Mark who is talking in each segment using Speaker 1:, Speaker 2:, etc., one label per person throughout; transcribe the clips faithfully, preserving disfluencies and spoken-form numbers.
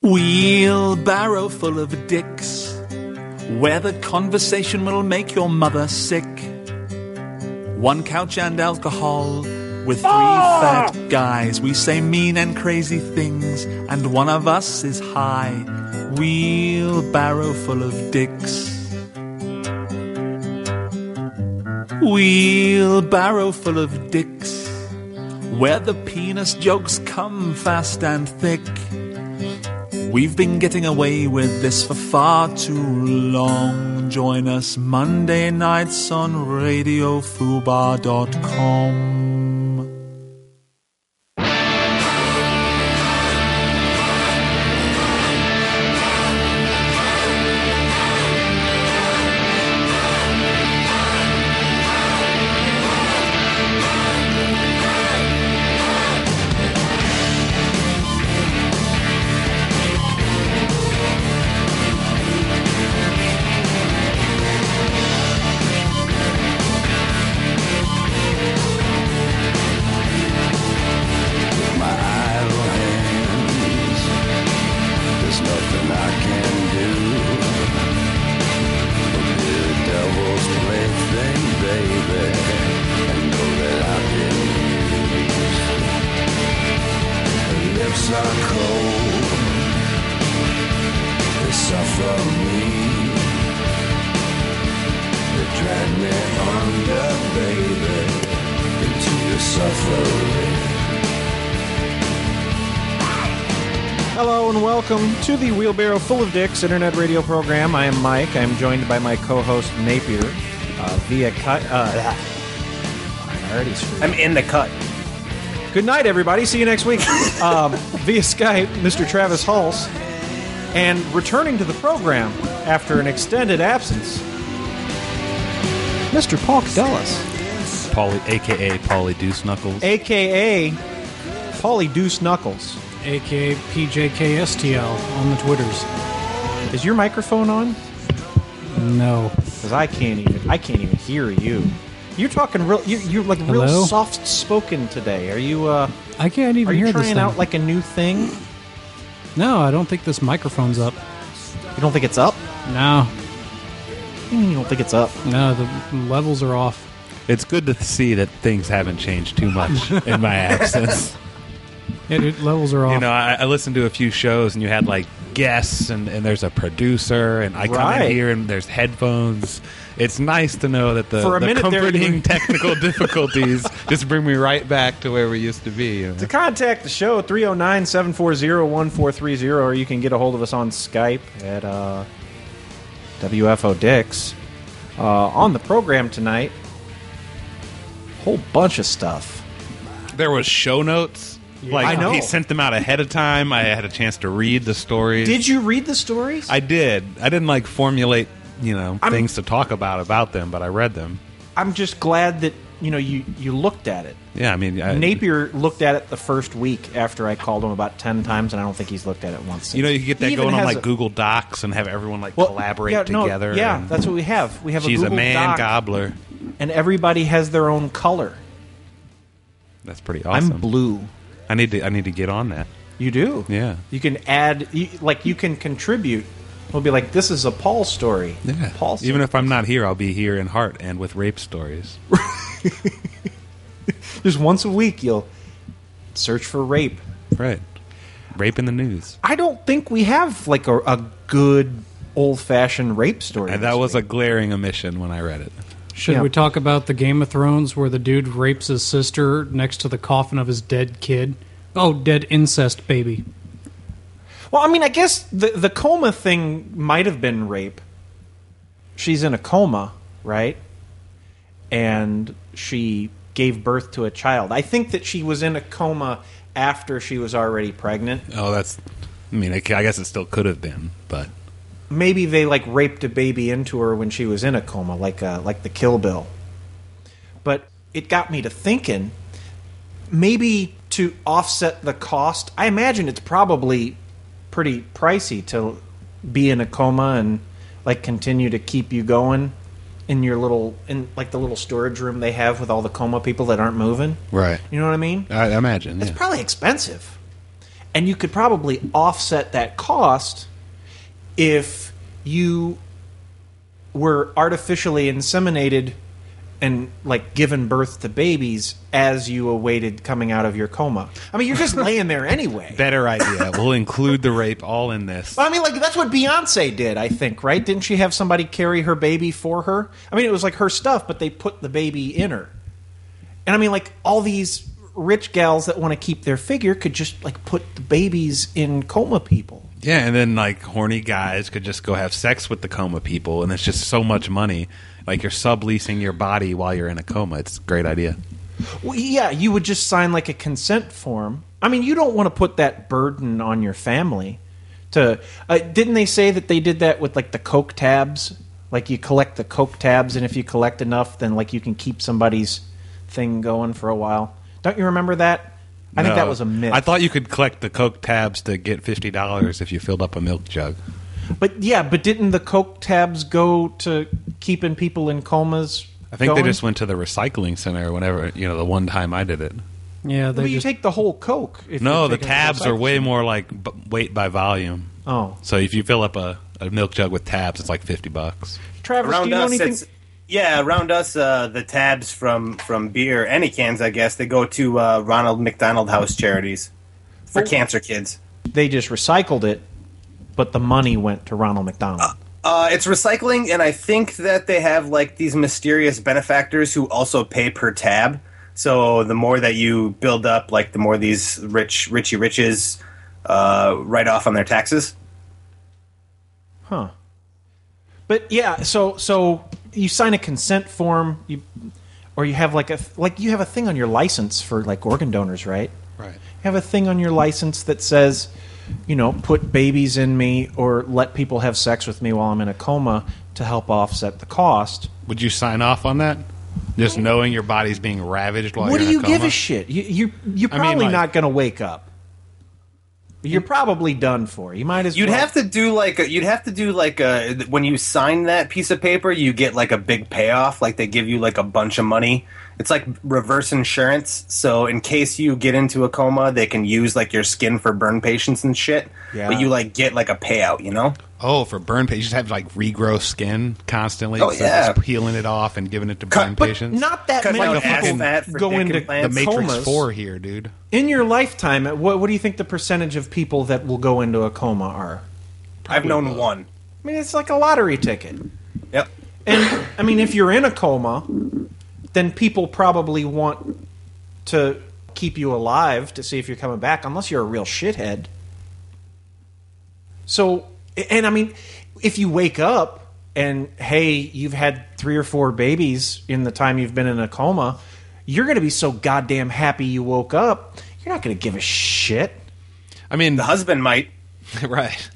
Speaker 1: Wheelbarrow full of dicks, where the conversation will make your mother sick. One couch and alcohol, with three ah! fat guys. We say mean and crazy things, and one of us is high. Wheelbarrow full of dicks. Wheelbarrow full of dicks, where the penis jokes come fast and thick. We've been getting away with this for far too long. Join us Monday nights on radio fubar dot com.
Speaker 2: Welcome to the Wheelbarrow Full of Dicks internet radio program. I am Mike. I am joined by my co-host Napier uh, via cut. Uh, I'm already screwed.
Speaker 3: I'm in the cut.
Speaker 2: Good night, everybody. See you next week. um, via Skype, Mister Travis Hulse, and returning to the program after an extended absence, Mister Paul Cadellas,
Speaker 4: Paulie, a k a. Paulie Deuce Knuckles,
Speaker 2: a k a. Paulie Deuce Knuckles,
Speaker 5: a k a. P J K S T L on the Twitters.
Speaker 2: Is your microphone on?
Speaker 5: No,
Speaker 2: because I can't even. I can't even hear you. You're talking real. You, you're like real
Speaker 5: Hello?
Speaker 2: soft spoken today. Are you? Uh,
Speaker 5: I can't even
Speaker 2: are you
Speaker 5: hear this
Speaker 2: trying
Speaker 5: thing.
Speaker 2: out like a new thing?
Speaker 5: No, I don't think this microphone's up.
Speaker 2: You don't think it's up?
Speaker 5: No.
Speaker 2: You don't think it's up?
Speaker 5: No, the levels are off.
Speaker 4: It's good to see that things haven't changed too much in my absence.
Speaker 5: Yeah, dude, levels are off.
Speaker 4: You know, I, I listened to a few shows, and you had like guests, and, and there's a producer, and I come
Speaker 2: Right.
Speaker 4: in here, and there's headphones. It's nice to know that the,
Speaker 2: For a
Speaker 4: the
Speaker 2: minute there,
Speaker 4: comforting
Speaker 2: you-
Speaker 4: technical difficulties just bring me right back to where we used to be. You know?
Speaker 2: To contact the show, three oh nine, seven four zero, one four three zero, or you can get a hold of us on Skype at uh, W F O Dicks. Uh, on the program tonight, whole bunch of stuff.
Speaker 4: There was show notes. Like,
Speaker 2: I know.
Speaker 4: He sent them out ahead of time. I had a chance to read the stories.
Speaker 2: Did you read the stories?
Speaker 4: I did. I didn't like formulate, you know,
Speaker 2: I'm-
Speaker 4: things to talk about about them, but I read them.
Speaker 2: I'm just glad that you know you, you looked at it.
Speaker 4: Yeah, I mean, I,
Speaker 2: Napier looked at it the first week after I called him about ten times, and I don't think he's looked at it once since.
Speaker 4: you know, you can get that
Speaker 2: He even
Speaker 4: going on
Speaker 2: has
Speaker 4: like
Speaker 2: a-
Speaker 4: Google Docs and have everyone like
Speaker 2: Well,
Speaker 4: collaborate
Speaker 2: yeah, no,
Speaker 4: together.
Speaker 2: yeah,
Speaker 4: and
Speaker 2: that's what we have. We have
Speaker 4: she's
Speaker 2: a Google
Speaker 4: a man
Speaker 2: Doc,
Speaker 4: gobbler.
Speaker 2: and everybody has their own color.
Speaker 4: That's pretty awesome.
Speaker 2: I'm blue.
Speaker 4: I need to. I need to get on that.
Speaker 2: You do.
Speaker 4: Yeah.
Speaker 2: You can add, you, like you can contribute. We'll be like, this is a Paul story.
Speaker 4: Yeah.
Speaker 2: Paul.
Speaker 4: Even if I'm not here, I'll be here in heart and with rape stories.
Speaker 2: Just once a week, you'll search for rape.
Speaker 4: Right. Rape in the news.
Speaker 2: I don't think we have like a, a good old fashioned rape story.
Speaker 4: And
Speaker 2: this
Speaker 4: that was
Speaker 2: week.
Speaker 4: a glaring omission when I read it.
Speaker 5: Should
Speaker 2: Yeah.
Speaker 5: we talk about the Game of Thrones where the dude rapes his sister next to the coffin of his dead kid? Oh, dead incest baby.
Speaker 2: Well, I mean, I guess the the coma thing might have been rape. She's in a coma, right? And she gave birth to a child. I think that she was in a coma after she was already pregnant.
Speaker 4: Oh, that's. I mean, I guess it still could have been, but
Speaker 2: Maybe they like raped a baby into her when she was in a coma, like uh, like the Kill Bill. But it got me to thinking, maybe to offset the cost, I imagine it's probably pretty pricey to be in a coma and like continue to keep you going in your little in like the little storage room they have with all the coma people that aren't moving.
Speaker 4: right.
Speaker 2: You know what I mean?
Speaker 4: I imagine.
Speaker 2: It's
Speaker 4: Yeah.
Speaker 2: probably expensive. And you could probably offset that cost if you were artificially inseminated and like given birth to babies as you awaited coming out of your coma. I mean, you're just laying there anyway.
Speaker 4: Better idea. We'll include the rape all in this.
Speaker 2: Well, I mean, like that's what Beyonce did, I think, right? Didn't she have somebody carry her baby for her? I mean, it was like her stuff, but they put the baby in her. And I mean, like all these rich gals that want to keep their figure could just like put the babies in coma people.
Speaker 4: Yeah, and then like horny guys could just go have sex with the coma people, and it's just so much money. Like you're subleasing your body while you're in a coma. It's a great idea.
Speaker 2: Well, yeah, you would just sign like a consent form. I mean, you don't want to put that burden on your family. To uh, didn't they say that they did that with like the Coke tabs? Like you collect the Coke tabs, and if you collect enough, then like you can keep somebody's thing going for a while. Don't you remember that? I
Speaker 4: No.
Speaker 2: think that was a myth.
Speaker 4: I thought you could collect the Coke tabs to get fifty dollars if you filled up a milk jug.
Speaker 2: But yeah, but didn't the Coke tabs go to keeping people in comas?
Speaker 4: I think
Speaker 2: going?
Speaker 4: they just went to the recycling center whenever, you know, the one time I did it.
Speaker 5: Yeah, they
Speaker 2: Well, you
Speaker 5: just
Speaker 2: take the whole Coke. If
Speaker 4: No,
Speaker 2: you're
Speaker 4: the
Speaker 2: taking it to
Speaker 4: tabs are
Speaker 2: recycling.
Speaker 4: way more like b- weight by volume.
Speaker 2: Oh,
Speaker 4: So if you fill up a, a milk jug with tabs, it's like fifty bucks.
Speaker 2: Travis, do
Speaker 3: Around
Speaker 2: you know
Speaker 3: us,
Speaker 2: anything?
Speaker 3: it's, yeah, around us, uh, the tabs from, from beer, any cans, I guess, they go to uh, Ronald McDonald House charities for
Speaker 2: Oh.
Speaker 3: cancer kids.
Speaker 2: They just recycled it, but the money went to Ronald McDonald.
Speaker 3: Uh, it's recycling, and I think that they have like these mysterious benefactors who also pay per tab. So the more that you build up, like the more these rich, richy riches uh, write off on their taxes.
Speaker 2: Huh. But yeah, so so you sign a consent form, you or you have like a like you have a thing on your license for like organ donors, right?
Speaker 4: Right.
Speaker 2: You have a thing on your license that says, you know, put babies in me or let people have sex with me while I'm in a coma to help offset the cost.
Speaker 4: Would you sign off on that? Just knowing your body's being ravaged while
Speaker 2: What
Speaker 4: you're
Speaker 2: do
Speaker 4: in
Speaker 2: you
Speaker 4: a coma?
Speaker 2: give a shit? You, you you're
Speaker 4: I mean,
Speaker 2: probably
Speaker 4: like-
Speaker 2: not going to wake up. You're probably done for. You might as
Speaker 3: You'd
Speaker 2: well.
Speaker 3: have to do like a, you'd have to do like a, when you sign that piece of paper, you get like a big payoff. Like they give you like a bunch of money. It's like reverse insurance. So in case you get into a coma, they can use like your skin for burn patients and shit.
Speaker 2: Yeah.
Speaker 3: But you like get like a payout, you know?
Speaker 4: Oh, for burn patients, you just have like regrow skin constantly.
Speaker 3: Oh,
Speaker 4: so
Speaker 3: yeah.
Speaker 4: just peeling it off and giving it to
Speaker 3: Cut-
Speaker 4: burn
Speaker 2: But
Speaker 4: patients.
Speaker 2: not that
Speaker 3: Cut
Speaker 2: many
Speaker 3: out ass
Speaker 2: people
Speaker 3: fat for
Speaker 2: go
Speaker 3: dick
Speaker 2: into
Speaker 3: implants.
Speaker 4: the Matrix
Speaker 2: comas.
Speaker 4: Four here, dude.
Speaker 2: In your lifetime, what, what do you think the percentage of people that will go into a coma are?
Speaker 3: I've known one.
Speaker 2: I mean, it's like a lottery ticket.
Speaker 3: Yep.
Speaker 2: And, I mean, if you're in a coma, then people probably want to keep you alive to see if you're coming back, unless you're a real shithead. So, and I mean, if you wake up and, hey, you've had three or four babies in the time you've been in a coma, you're going to be so goddamn happy you woke up, you're not going to give a shit.
Speaker 4: I mean,
Speaker 3: The husband might.
Speaker 4: right.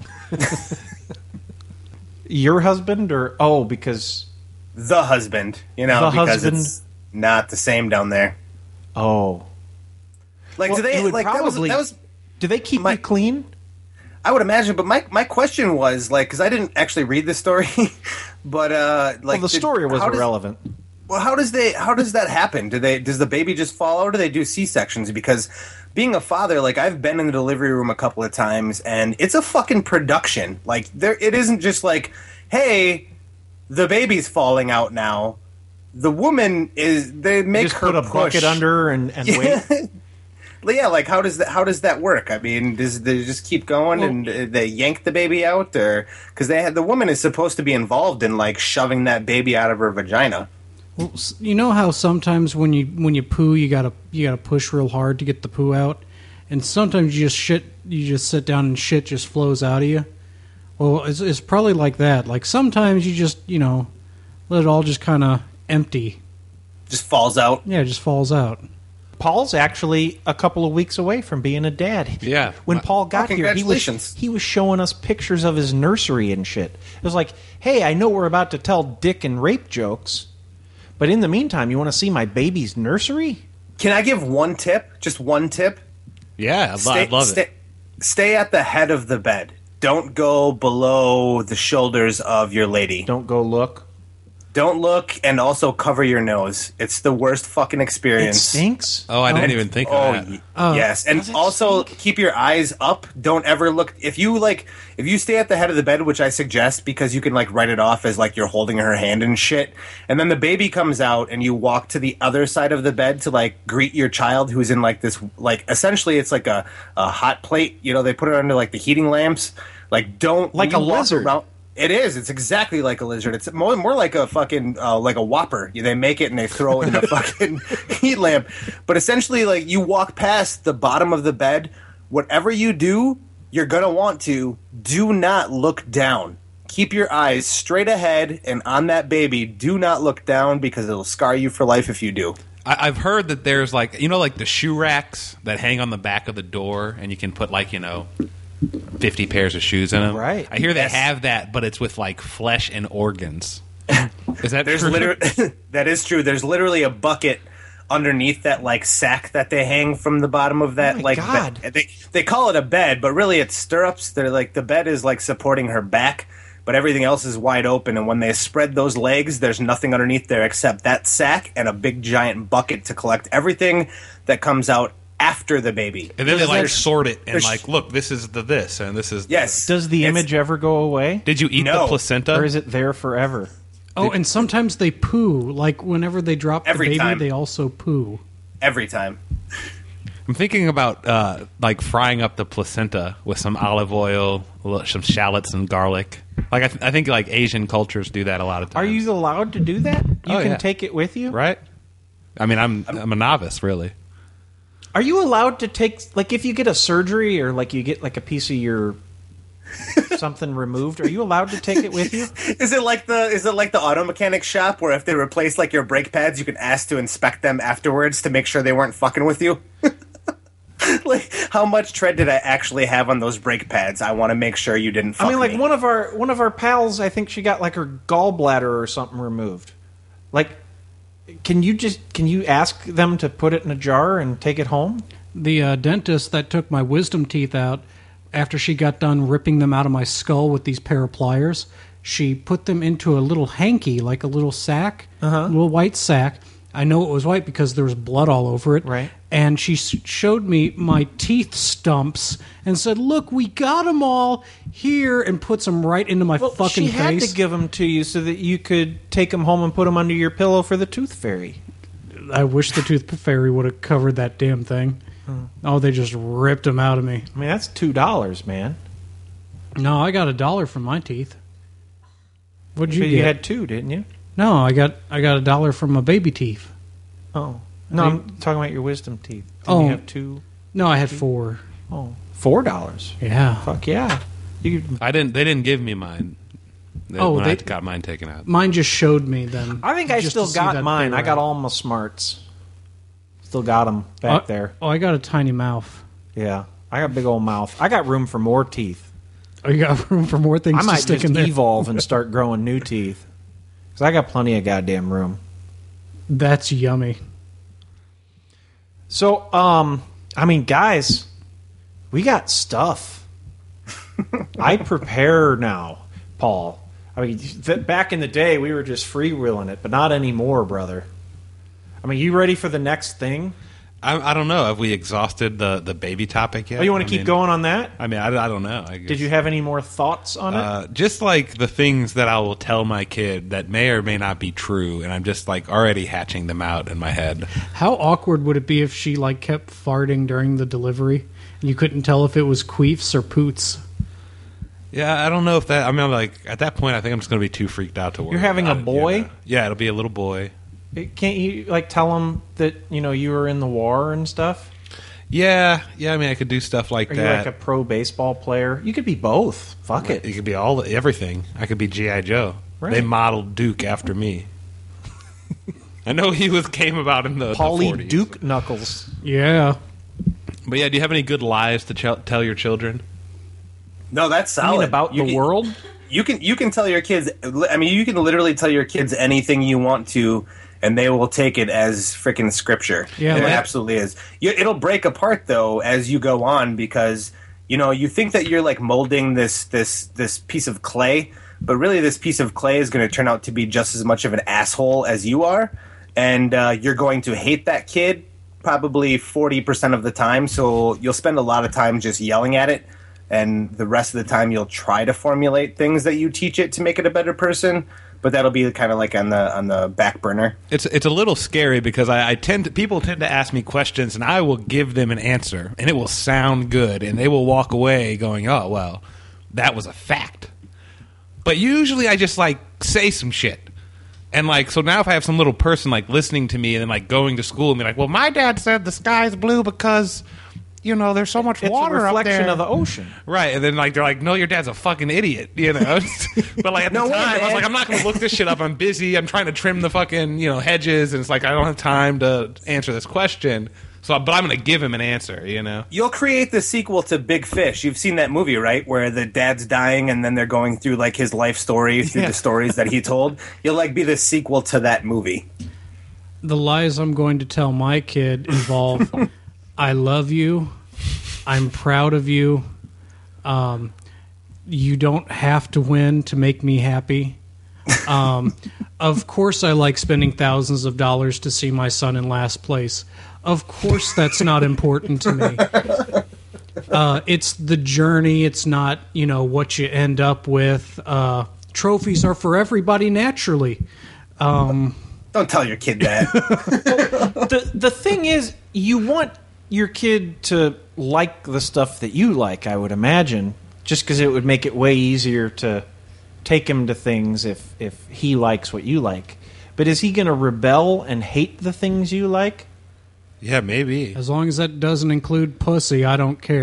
Speaker 2: Your husband or, oh, because,
Speaker 3: The husband, you know,
Speaker 2: The
Speaker 3: because
Speaker 2: husband.
Speaker 3: it's not the same down there.
Speaker 2: oh.
Speaker 3: Like,
Speaker 2: Well,
Speaker 3: do they,
Speaker 2: it would
Speaker 3: like, that was,
Speaker 2: probably-
Speaker 3: that was,
Speaker 2: Do they keep
Speaker 3: My-
Speaker 2: you clean?
Speaker 3: I would imagine, but my my question was like, because I didn't actually read the story, but uh, like
Speaker 2: Well, the
Speaker 3: did-
Speaker 2: story was
Speaker 3: how does-
Speaker 2: irrelevant.
Speaker 3: Well, how does they how does that happen? Do they does the baby just fall out, or do they do C sections? Because being a father, like I've been in the delivery room a couple of times, and it's a fucking production. Like there, it isn't just like, hey, the baby's falling out now. The woman is they make
Speaker 2: Just
Speaker 3: her
Speaker 2: put a
Speaker 3: push.
Speaker 2: bucket under her and, and wait.
Speaker 3: Yeah, like how does that how does that work? I mean, does they just keep going and uh, they yank the baby out, or because they had the woman is supposed to be involved in like shoving that baby out of her vagina?
Speaker 5: Well, s- you know how sometimes when you when you poo, you gotta you gotta push real hard to get the poo out, and sometimes you just shit, you just sit down and shit just flows out of you. Well, it's, it's probably like that. Like sometimes you just you know let it all just kind of empty.
Speaker 3: Just falls out.
Speaker 5: Yeah, it just falls out.
Speaker 2: Paul's actually a couple of weeks away from being a dad.
Speaker 4: Yeah.
Speaker 2: When
Speaker 4: My-
Speaker 2: Paul got
Speaker 3: Oh,
Speaker 2: here, he was
Speaker 3: congratulations.
Speaker 2: he was showing us pictures of his nursery and shit. It was like, hey, I know we're about to tell dick and rape jokes, but in the meantime, you want to see my baby's nursery?
Speaker 3: Can I give one tip? Just one tip.
Speaker 4: Yeah, I'd, lo-
Speaker 3: Stay,
Speaker 4: I'd love
Speaker 3: stay,
Speaker 4: it.
Speaker 3: Stay at the head of the bed. Don't go below the shoulders of your lady.
Speaker 2: Don't go look.
Speaker 3: Don't look, and also cover your nose. It's the worst fucking
Speaker 2: It
Speaker 3: experience.
Speaker 2: stinks.
Speaker 4: Oh, I didn't
Speaker 5: Oh.
Speaker 4: even think
Speaker 3: Oh,
Speaker 4: of that.
Speaker 3: y-
Speaker 5: Oh.
Speaker 3: yes, and
Speaker 2: Does it
Speaker 3: also
Speaker 2: stink?
Speaker 3: keep your eyes up. Don't ever look. If you like, if you stay at the head of the bed, which I suggest because you can like write it off as like you're holding her hand and shit, and then the baby comes out and you walk to the other side of the bed to like greet your child who's in like this like essentially it's like a, a hot plate. You know, they put it under like the heating lamps. Like don't
Speaker 2: Like
Speaker 3: when
Speaker 2: a
Speaker 3: you walk
Speaker 2: lizard.
Speaker 3: around- It is. It's exactly like a lizard. It's more more like a fucking uh, like a Whopper. They make it and they throw it in a fucking heat lamp. But essentially, like you walk past the bottom of the bed, whatever you do, you're gonna want to do not look down. Keep your eyes straight ahead and on that baby. Do not look down because it'll scar you for life if you do.
Speaker 4: I, I've heard that there's like you know like the shoe racks that hang on the back of the door, and you can put like you know. fifty pairs of shoes in them.
Speaker 2: Right.
Speaker 4: I hear they
Speaker 3: Yes.
Speaker 4: have that, but it's with like flesh and organs. Is that
Speaker 3: There's
Speaker 4: true?
Speaker 3: literally that is true. There's literally a bucket underneath that like sack that they hang from the bottom of that
Speaker 2: Oh my
Speaker 3: like
Speaker 2: God.
Speaker 3: bed. They they call it a bed, but really it's stirrups. They're like the bed is like supporting her back, but everything else is wide open. And when they spread those legs, there's nothing underneath there except that sack and a big giant bucket to collect everything that comes out after the baby.
Speaker 4: And then they like
Speaker 3: There's-
Speaker 4: sort it and
Speaker 3: there's-
Speaker 4: like, look, this is the this and this is the-
Speaker 3: Yes.
Speaker 2: Does the
Speaker 3: It's-
Speaker 2: image ever go away?
Speaker 4: Did you eat
Speaker 3: No.
Speaker 4: the placenta?
Speaker 2: Or is it there forever?
Speaker 5: Oh, and sometimes they poo. Like whenever they drop the
Speaker 3: Every
Speaker 5: baby,
Speaker 3: time.
Speaker 5: they also poo.
Speaker 3: every time?
Speaker 4: I'm thinking about uh, like frying up the placenta with some olive oil, a little- some shallots and garlic. Like I, th- I think like Asian cultures do that a lot of
Speaker 2: Are
Speaker 4: times.
Speaker 2: you allowed to do that? You
Speaker 4: Oh,
Speaker 2: can
Speaker 4: yeah.
Speaker 2: take it with you?
Speaker 4: right? I mean, I'm I'm a novice, really.
Speaker 2: Are you allowed to take, like, if you get a surgery or, like, you get, like, a piece of your something removed, are you allowed to take it with you?
Speaker 3: Is it like the is it like the auto mechanic shop where if they replace like your brake pads, you can ask to inspect them afterwards to make sure they weren't fucking with you? Like, how much tread did I actually have on those brake pads? I want to make sure you didn't fuck
Speaker 2: I mean, like,
Speaker 3: me.
Speaker 2: one of our one of our pals, I think she got, like, her gallbladder or something removed. Like, can you just, can you ask them to put it in a jar and take it home?
Speaker 5: The uh, dentist that took my wisdom teeth out, after she got done ripping them out of my skull with these pair of pliers, she put them into a little hanky, like a little sack,
Speaker 2: Uh-huh.
Speaker 5: a little white sack. I know it was white because there was blood all over it.
Speaker 2: Right.
Speaker 5: And she s- showed me my teeth stumps and said, "Look, we got them all here," and puts them right into my
Speaker 2: Well,
Speaker 5: fucking
Speaker 2: she had
Speaker 5: face.
Speaker 2: to give them to you so that you could take them home and put them under your pillow for the tooth fairy.
Speaker 5: I wish the tooth fairy would have covered that damn thing.
Speaker 2: Hmm.
Speaker 5: Oh, they just ripped them out of me.
Speaker 2: I mean, that's two dollars, man.
Speaker 5: No, I got a dollar from my teeth. What'd you
Speaker 2: You,
Speaker 5: get?
Speaker 2: you had two, didn't you?
Speaker 5: No, I got I got a dollar from my baby teeth.
Speaker 2: Oh. No, I'm talking about your wisdom teeth. Didn't
Speaker 5: Oh.
Speaker 2: you have two?
Speaker 5: No, I had four.
Speaker 2: Oh. Four dollars.
Speaker 5: Yeah.
Speaker 2: Fuck yeah. You,
Speaker 4: I didn't. They didn't give me mine. They,
Speaker 5: Oh,
Speaker 4: when I
Speaker 5: they-
Speaker 4: got mine taken out.
Speaker 5: Mine just showed me then.
Speaker 2: I think I
Speaker 5: just
Speaker 2: still
Speaker 5: to see
Speaker 2: got
Speaker 5: that
Speaker 2: mine.
Speaker 5: they
Speaker 2: I
Speaker 5: were
Speaker 2: got
Speaker 5: out.
Speaker 2: all my smarts. Still got them back
Speaker 5: oh,
Speaker 2: there.
Speaker 5: Oh, I got a tiny mouth.
Speaker 2: Yeah. I got a big old mouth. I got room for more teeth.
Speaker 5: Oh, you got room for more things
Speaker 2: I
Speaker 5: to
Speaker 2: might
Speaker 5: stick
Speaker 2: just
Speaker 5: in there.
Speaker 2: evolve and start growing new teeth. Because I got plenty of goddamn room.
Speaker 5: That's yummy.
Speaker 2: So, um, I mean, guys, we got stuff. I prepare now, Paul. I mean, th- back in the day, we were just freewheeling it, but not anymore, brother. I mean, you ready for the next thing?
Speaker 4: I, I don't know. Have we exhausted the, the baby topic yet?
Speaker 2: Oh, you want
Speaker 4: I
Speaker 2: to keep
Speaker 4: mean-
Speaker 2: going on that?
Speaker 4: I mean, I, I don't know. I guess.
Speaker 2: Did you have any more thoughts on it?
Speaker 4: Uh, just like the things that I will tell my kid that may or may not be true, and I'm just like already hatching them out in my head.
Speaker 5: How awkward would it be if she like kept farting during the delivery and you couldn't tell if it was queefs or poots?
Speaker 4: Yeah, I don't know if that. I mean, like at that point, I think I'm just going to be too freaked out to worry.
Speaker 2: You're having
Speaker 4: about
Speaker 2: a
Speaker 4: it,
Speaker 2: boy?
Speaker 4: you know? Yeah, it'll be a little boy.
Speaker 2: Can't you like tell them that you know you were in the war and stuff?
Speaker 4: Yeah, yeah. I mean, I could do stuff like
Speaker 2: Are you
Speaker 4: that.
Speaker 2: like a pro baseball player? You could be both. Fuck it.
Speaker 4: It could be all everything. I could be G I Joe.
Speaker 2: Right.
Speaker 4: They modeled Duke after me. I know he was came about in the, the
Speaker 2: Paulie
Speaker 4: forties.
Speaker 2: Duke Knuckles.
Speaker 5: Yeah.
Speaker 4: But yeah, do you have any good lies to ch- tell your children?
Speaker 3: No, that's
Speaker 2: I
Speaker 3: solid.
Speaker 2: mean, about
Speaker 3: You
Speaker 2: the
Speaker 3: can-
Speaker 2: world.
Speaker 3: You can you can tell your kids. I mean, you can literally tell your kids anything you want to, and they will take it as freaking scripture.
Speaker 5: Yeah,
Speaker 3: it
Speaker 5: like-
Speaker 3: absolutely is. You, it'll break apart though as you go on because you know you think that you're like molding this this this piece of clay, but really this piece of clay is going to turn out to be just as much of an asshole as you are, and uh, you're going to hate that kid probably forty percent of the time, so you'll spend a lot of time just yelling at it, and the rest of the time you'll try to formulate things that you teach it to make it a better person. But that'll be kind of like on the on the back burner.
Speaker 4: It's it's a little scary because I, I tend to, people tend to ask me questions and I will give them an answer and it will sound good and they will walk away going, oh well, that was a fact. But usually I just like say some shit. And like so now if I have some little person like listening to me and then like going to school and be like, well, my dad said the sky's blue because, you know, there's so much
Speaker 2: It's
Speaker 4: water
Speaker 2: a reflection
Speaker 4: up there.
Speaker 2: of the ocean.
Speaker 4: Right, and then like they're like, no, your dad's a fucking idiot, you know. But like at
Speaker 3: No
Speaker 4: the
Speaker 3: way,
Speaker 4: time, I was
Speaker 3: man.
Speaker 4: like, I'm not going to look this shit up. I'm busy. I'm trying to trim the fucking you know hedges, and it's like I don't have time to answer this question. So, but I'm going to give him an answer, you know.
Speaker 3: You'll create the sequel to Big Fish. You've seen that movie, right? Where the dad's dying and then they're going through like his life story through
Speaker 2: Yeah.
Speaker 3: the stories that he told. You'll like be the sequel to that movie.
Speaker 5: The lies I'm going to tell my kid involve I love you, I'm proud of you, um, you don't have to win to make me happy. Um, of course I like spending thousands of dollars to see my son in last place. Of course that's not important to me. Uh, it's the journey, it's not, you know, what you end up with. Uh, trophies are for everybody naturally. Um,
Speaker 3: Don't tell your kid that.
Speaker 2: the the thing is, you want your kid to like the stuff that you like, I would imagine, just because it would make it way easier to take him to things if, if he likes what you like. But is he going to rebel and hate the things you like?
Speaker 4: Yeah, maybe.
Speaker 5: As long as that doesn't include pussy, I don't care.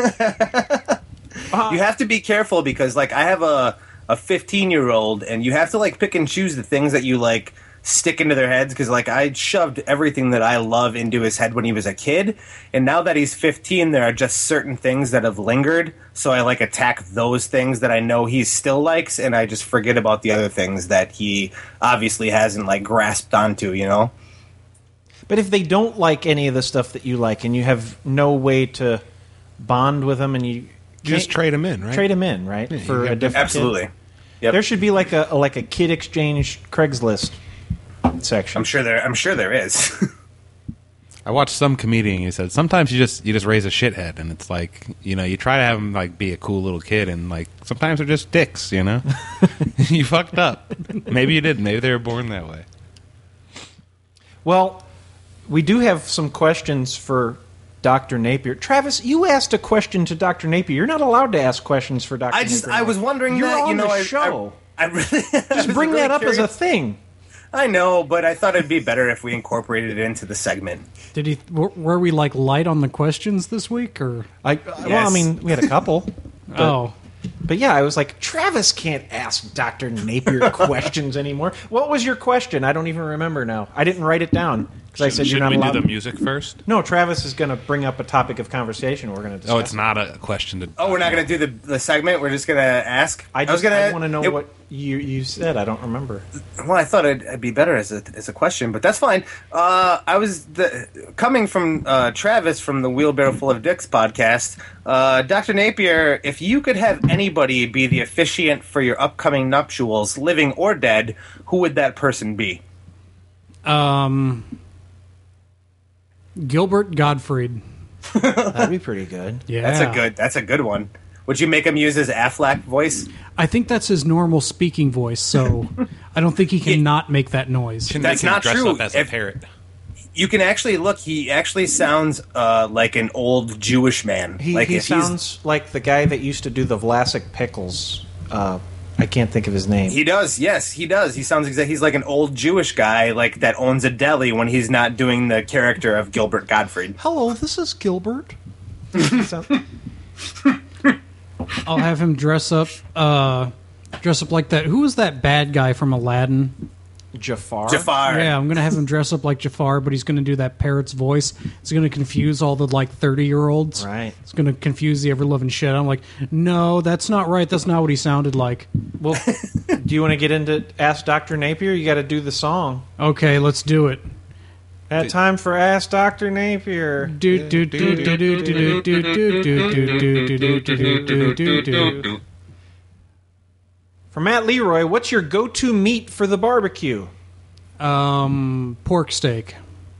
Speaker 3: You have to be careful because like I have a a fifteen year old and you have to like pick and choose the things that you like stick into their heads because like I shoved everything that I love into his head when he was a kid, and now that he's fifteen there are just certain things that have lingered, so I like attack those things that I know he still likes and I just forget about the other things that he obviously hasn't like grasped onto, you know.
Speaker 2: But if they don't like any of the stuff that you like and you have no way to bond with them and you
Speaker 4: Just
Speaker 2: can't-
Speaker 4: trade him in, right?
Speaker 2: trade them in, right?
Speaker 4: Yeah,
Speaker 2: for
Speaker 4: you
Speaker 2: a
Speaker 4: have-
Speaker 2: different
Speaker 3: Absolutely.
Speaker 2: kid.
Speaker 3: Yep.
Speaker 2: There should be like a like a kid exchange Craigslist section.
Speaker 3: I'm sure there I'm sure there is.
Speaker 4: I watched some comedian. He said sometimes you just you just raise a shithead, and it's like you know you try to have him like be a cool little kid, and like sometimes they're just dicks. You know, you fucked up. Maybe you didn't. Maybe they were born that way.
Speaker 2: Well, we do have some questions for Doctor Napier. Travis, you asked a question to Doctor Napier. You're not allowed to ask questions for Doctor
Speaker 3: I just
Speaker 2: Napier.
Speaker 3: I was wondering
Speaker 2: You're
Speaker 3: that
Speaker 2: on
Speaker 3: you know
Speaker 2: the
Speaker 3: I,
Speaker 2: show.
Speaker 3: I, I really
Speaker 2: Just bring that up as a thing.
Speaker 3: I know, but I thought it'd be better if we incorporated it into the segment.
Speaker 5: Did he? Were, were we like light on the questions this week, or
Speaker 2: I, Well, I
Speaker 3: Yes.
Speaker 2: mean, we had a couple. But,
Speaker 5: oh,
Speaker 2: but yeah, I was like, Travis can't ask Doctor Napier questions anymore. What was your question? I don't even remember now. I didn't write it down because I said you're
Speaker 4: Shouldn't
Speaker 2: not
Speaker 4: we
Speaker 2: allowed.
Speaker 4: do the music first?
Speaker 2: No, Travis is going to bring up a topic of conversation we're going to discuss.
Speaker 4: Oh, it's not a question to.
Speaker 3: Oh, we're not going to do the the segment. We're just going to ask.
Speaker 2: I, just,
Speaker 3: was going
Speaker 2: I want to know
Speaker 3: it-
Speaker 2: what you you said. I don't remember.
Speaker 3: Well, I thought it'd, it'd be better as a as a question, but that's fine. Uh, I was the, coming from uh, Travis from the Wheelbarrow Full of Dicks podcast. Uh, Doctor Napier, if you could have anybody be the officiant for your upcoming nuptials, living or dead, who would that person be?
Speaker 5: um, Gilbert Gottfried.
Speaker 2: That'd be pretty good.
Speaker 5: Yeah,
Speaker 3: That's a good. That's a good one. Would you make him use his Affleck voice?
Speaker 5: I think that's his normal speaking voice, so I don't think he can
Speaker 3: Yeah.
Speaker 5: not make that noise.
Speaker 4: Shouldn't
Speaker 3: That's
Speaker 4: make him
Speaker 3: not
Speaker 4: dress
Speaker 3: true.
Speaker 4: Up as
Speaker 3: If-
Speaker 4: a parrot.
Speaker 3: You can actually look. He actually sounds uh, like an old Jewish man.
Speaker 2: He,
Speaker 3: like
Speaker 2: he
Speaker 3: if he's-
Speaker 2: sounds like the guy that used to do the Vlasic pickles. Uh, I can't think of his name.
Speaker 3: He does, yes, he does. He sounds exactly. He's like an old Jewish guy, like that owns a deli when he's not doing the character of Gilbert Gottfried.
Speaker 5: Hello, this is Gilbert.
Speaker 2: So-
Speaker 5: I'll have him dress up, uh, dress up like that. Who was that bad guy from Aladdin?
Speaker 2: Jafar.
Speaker 3: Jafar.
Speaker 5: Yeah, I'm gonna have him dress up like Jafar, but he's gonna do that parrot's voice. It's gonna confuse all the like thirty year olds.
Speaker 2: Right.
Speaker 5: It's gonna confuse the ever loving shit. I'm like, no, that's not right. That's not what he sounded like.
Speaker 2: Well, do you want to get into Ask Doctor Napier? You got to do the song.
Speaker 5: Okay, let's do it.
Speaker 2: At time for Ask Doctor Napier.
Speaker 5: Do do do do do do do do do do do do do do do do do.
Speaker 2: For Matt Leroy, what's your go-to meat for the barbecue?
Speaker 5: Um, pork steak.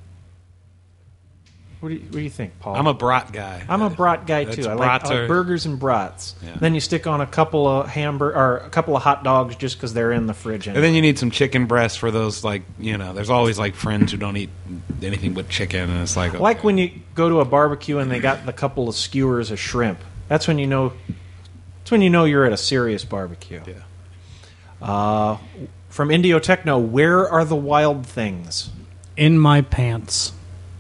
Speaker 2: What do you, what do you think, Paul?
Speaker 4: I'm a brat guy.
Speaker 2: I'm a brat guy
Speaker 4: That's
Speaker 2: too. I like,
Speaker 4: brats
Speaker 2: I
Speaker 4: are-
Speaker 2: like burgers and brats.
Speaker 4: Yeah.
Speaker 2: Then you stick on a couple of hamburger or a couple of hot dogs just because they're in the fridge.
Speaker 4: And then you need some chicken breasts for those, like, you know, there's always, like, friends who don't eat anything but chicken, and it's like...
Speaker 2: Like
Speaker 4: okay.
Speaker 2: when you go to a barbecue and they got the couple of skewers of shrimp. That's when you know. That's when you know you're at a serious barbecue.
Speaker 4: Yeah.
Speaker 2: Uh, from Indio Techno, where are the wild things?
Speaker 5: In my pants.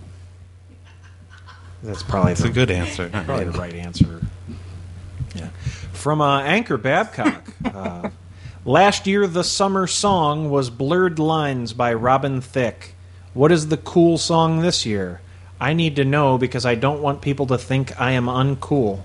Speaker 2: That's probably
Speaker 4: It's
Speaker 2: the,
Speaker 4: a good answer.
Speaker 2: probably the right answer. Yeah. From uh, Anchor Babcock. Uh, last year, the summer song was "Blurred Lines" by Robin Thicke. What is the cool song this year? I need to know because I don't want people to think I am uncool.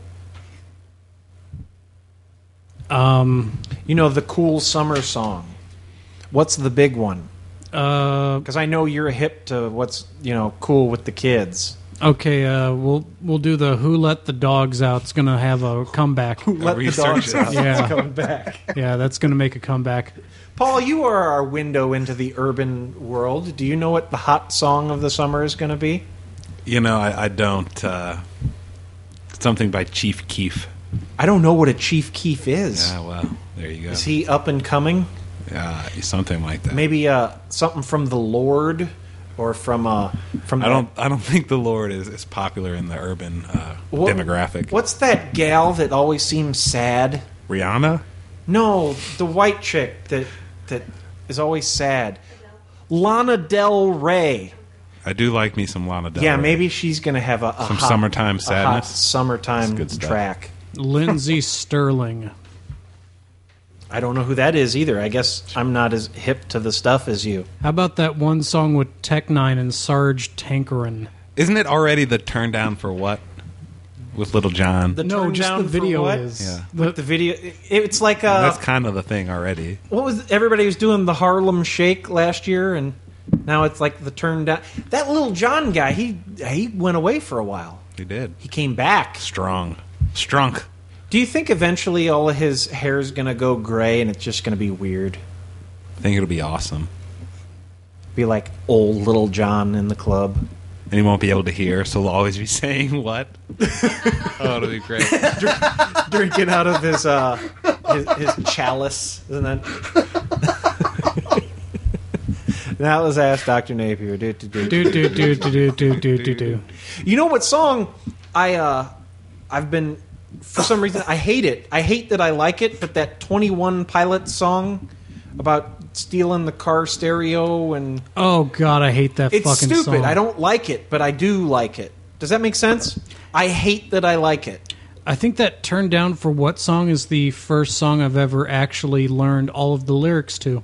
Speaker 5: Um,
Speaker 2: You know, the cool summer song. What's the big one?
Speaker 5: uh,
Speaker 2: Because I know you're hip to what's, you know, cool with the kids.
Speaker 5: okay, uh, we'll we'll do the "Who Let the Dogs Out." It's gonna have a comeback.
Speaker 2: Let the
Speaker 4: research
Speaker 2: dogs
Speaker 4: it.
Speaker 2: out.
Speaker 5: Yeah.
Speaker 2: It's coming back.
Speaker 5: Yeah, that's gonna make a comeback.
Speaker 2: Paul, you are our window into the urban world. Do you know what the hot song of the summer is going to be?
Speaker 4: You know, I, I don't. Uh, something by Chief Keef.
Speaker 2: I don't know what a Chief Keef is.
Speaker 4: Yeah, well, there you go.
Speaker 2: Is he up and coming?
Speaker 4: Yeah, something like that.
Speaker 2: Maybe uh, something from the Lord, or from uh, from.
Speaker 4: I
Speaker 2: the-
Speaker 4: don't. I don't think the Lord is, is popular in the urban uh,
Speaker 2: What-
Speaker 4: demographic.
Speaker 2: What's that gal that always seems sad?
Speaker 4: Rihanna?
Speaker 2: No, the white chick that that is always sad. Lana Del Rey.
Speaker 4: I do like me some Lana Del
Speaker 2: Yeah,
Speaker 4: Rey.
Speaker 2: maybe she's going to have a, a
Speaker 4: Some
Speaker 2: hot,
Speaker 4: summertime
Speaker 2: a hot
Speaker 4: sadness.
Speaker 2: summertime
Speaker 4: That's good stuff.
Speaker 2: track.
Speaker 5: Lindsey Sterling.
Speaker 2: I don't know who that is either. I guess I'm not as hip to the stuff as you.
Speaker 5: How about that one song with Tech Nine and Sarge Tankerin?
Speaker 4: Isn't it already the turn down for what? With Little John.
Speaker 2: The
Speaker 5: No,
Speaker 2: turn
Speaker 5: just
Speaker 2: down
Speaker 5: the
Speaker 2: for
Speaker 5: video
Speaker 2: what?
Speaker 5: is.
Speaker 4: Yeah.
Speaker 5: The-
Speaker 2: The video. It's like uh,
Speaker 4: That's kind of the thing already.
Speaker 2: what was everybody was doing the Harlem Shake last year, and now it's like the turn down. That Little John guy, he he went away for a while.
Speaker 4: He did.
Speaker 2: He came back.
Speaker 4: Strong. Strunk.
Speaker 2: Do you think eventually all of his hair is going to go gray and it's just going to be weird?
Speaker 4: I think it'll be awesome.
Speaker 2: Be like old Little John in the club.
Speaker 4: And he won't be able to hear, so he'll always be saying what? Oh, it'll be great.
Speaker 2: Drinking out of his uh his, his chalice, isn't that? That was Ask Doctor Napier. Do, do, do,
Speaker 5: Do do do do do do do do do.
Speaker 2: You know what song I uh I've been for some reason I hate it. I hate that I like it, but that twenty-one Pilots song about stealing the car stereo and
Speaker 5: Oh God, I hate that
Speaker 2: it's
Speaker 5: fucking
Speaker 2: stupid.
Speaker 5: song.
Speaker 2: I don't like it, but I do like it. Does that make sense? I hate that I like it.
Speaker 5: I think that "Turn Down for What" song is the first song I've ever actually learned all of the lyrics to.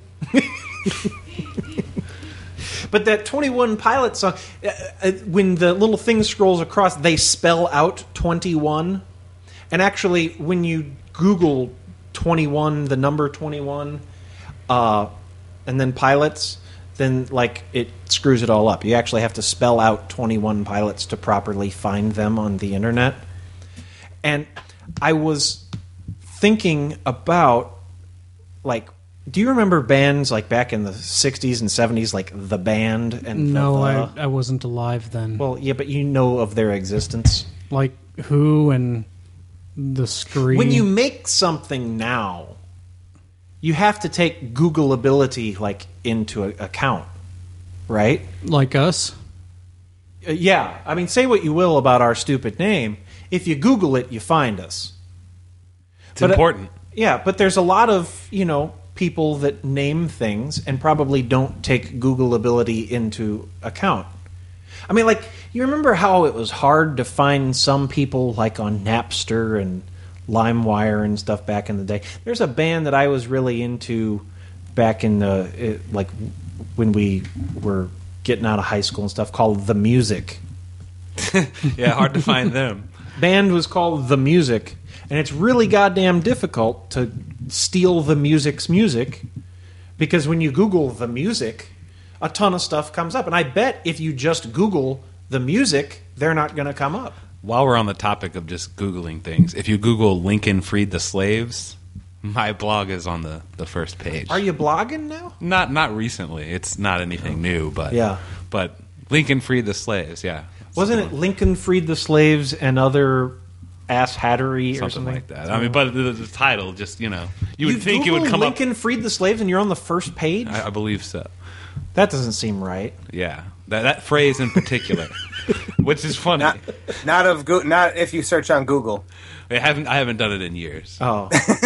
Speaker 2: But that twenty-one Pilot song, uh, uh, when the little thing scrolls across, they spell out twenty-one. And actually, when you Google twenty-one, the number twenty-one, uh, and then pilots, then like it screws it all up. You actually have to spell out twenty-one pilots to properly find them on the internet. And I was thinking about, like, do you remember bands like back in the sixties and seventies, like The Band and
Speaker 5: No,
Speaker 2: the,
Speaker 5: I I wasn't alive then.
Speaker 2: well, yeah, but you know of their existence.
Speaker 5: Like Who and the Scream.
Speaker 2: When you make something now, you have to take Googleability like into a, account, right?
Speaker 5: like us.
Speaker 2: Uh, yeah, I mean, say what you will about our stupid name. If you Google it, you find us.
Speaker 4: It's
Speaker 2: But, uh,
Speaker 4: important.
Speaker 2: Yeah, but there's a lot of, you know, people that name things and probably don't take Googleability into account. I mean, like, you remember how it was hard to find some people like on Napster and LimeWire and stuff back in the day? There's a band that I was really into back in the, it, like, when we were getting out of high school and stuff called The Music.
Speaker 4: Yeah, hard to find them.
Speaker 2: Band was called The Music, and it's really goddamn difficult to steal The Music's music because when you Google The Music, a ton of stuff comes up. And I bet if you just Google The Music, they're not going to come up.
Speaker 4: While we're on the topic of just Googling things, if you Google Lincoln freed the slaves, My blog is on the, the first page.
Speaker 2: Are you blogging now?
Speaker 4: Not not recently. It's not anything new, but
Speaker 2: Yeah.
Speaker 4: But Lincoln freed the slaves. Yeah,
Speaker 2: Wasn't it Lincoln freed the slaves and other ass hattery
Speaker 4: something,
Speaker 2: or something
Speaker 4: like that? I mean, but the, the title just you know you would think it would
Speaker 2: Google
Speaker 4: come
Speaker 2: Lincoln freed the slaves and you're on the first page?
Speaker 4: up. I, I believe so.
Speaker 2: That doesn't seem right.
Speaker 4: Yeah, that that phrase in particular, which is funny.
Speaker 3: Not, not of Go- not if you search on Google.
Speaker 4: I haven't I haven't done it in years.
Speaker 2: Oh.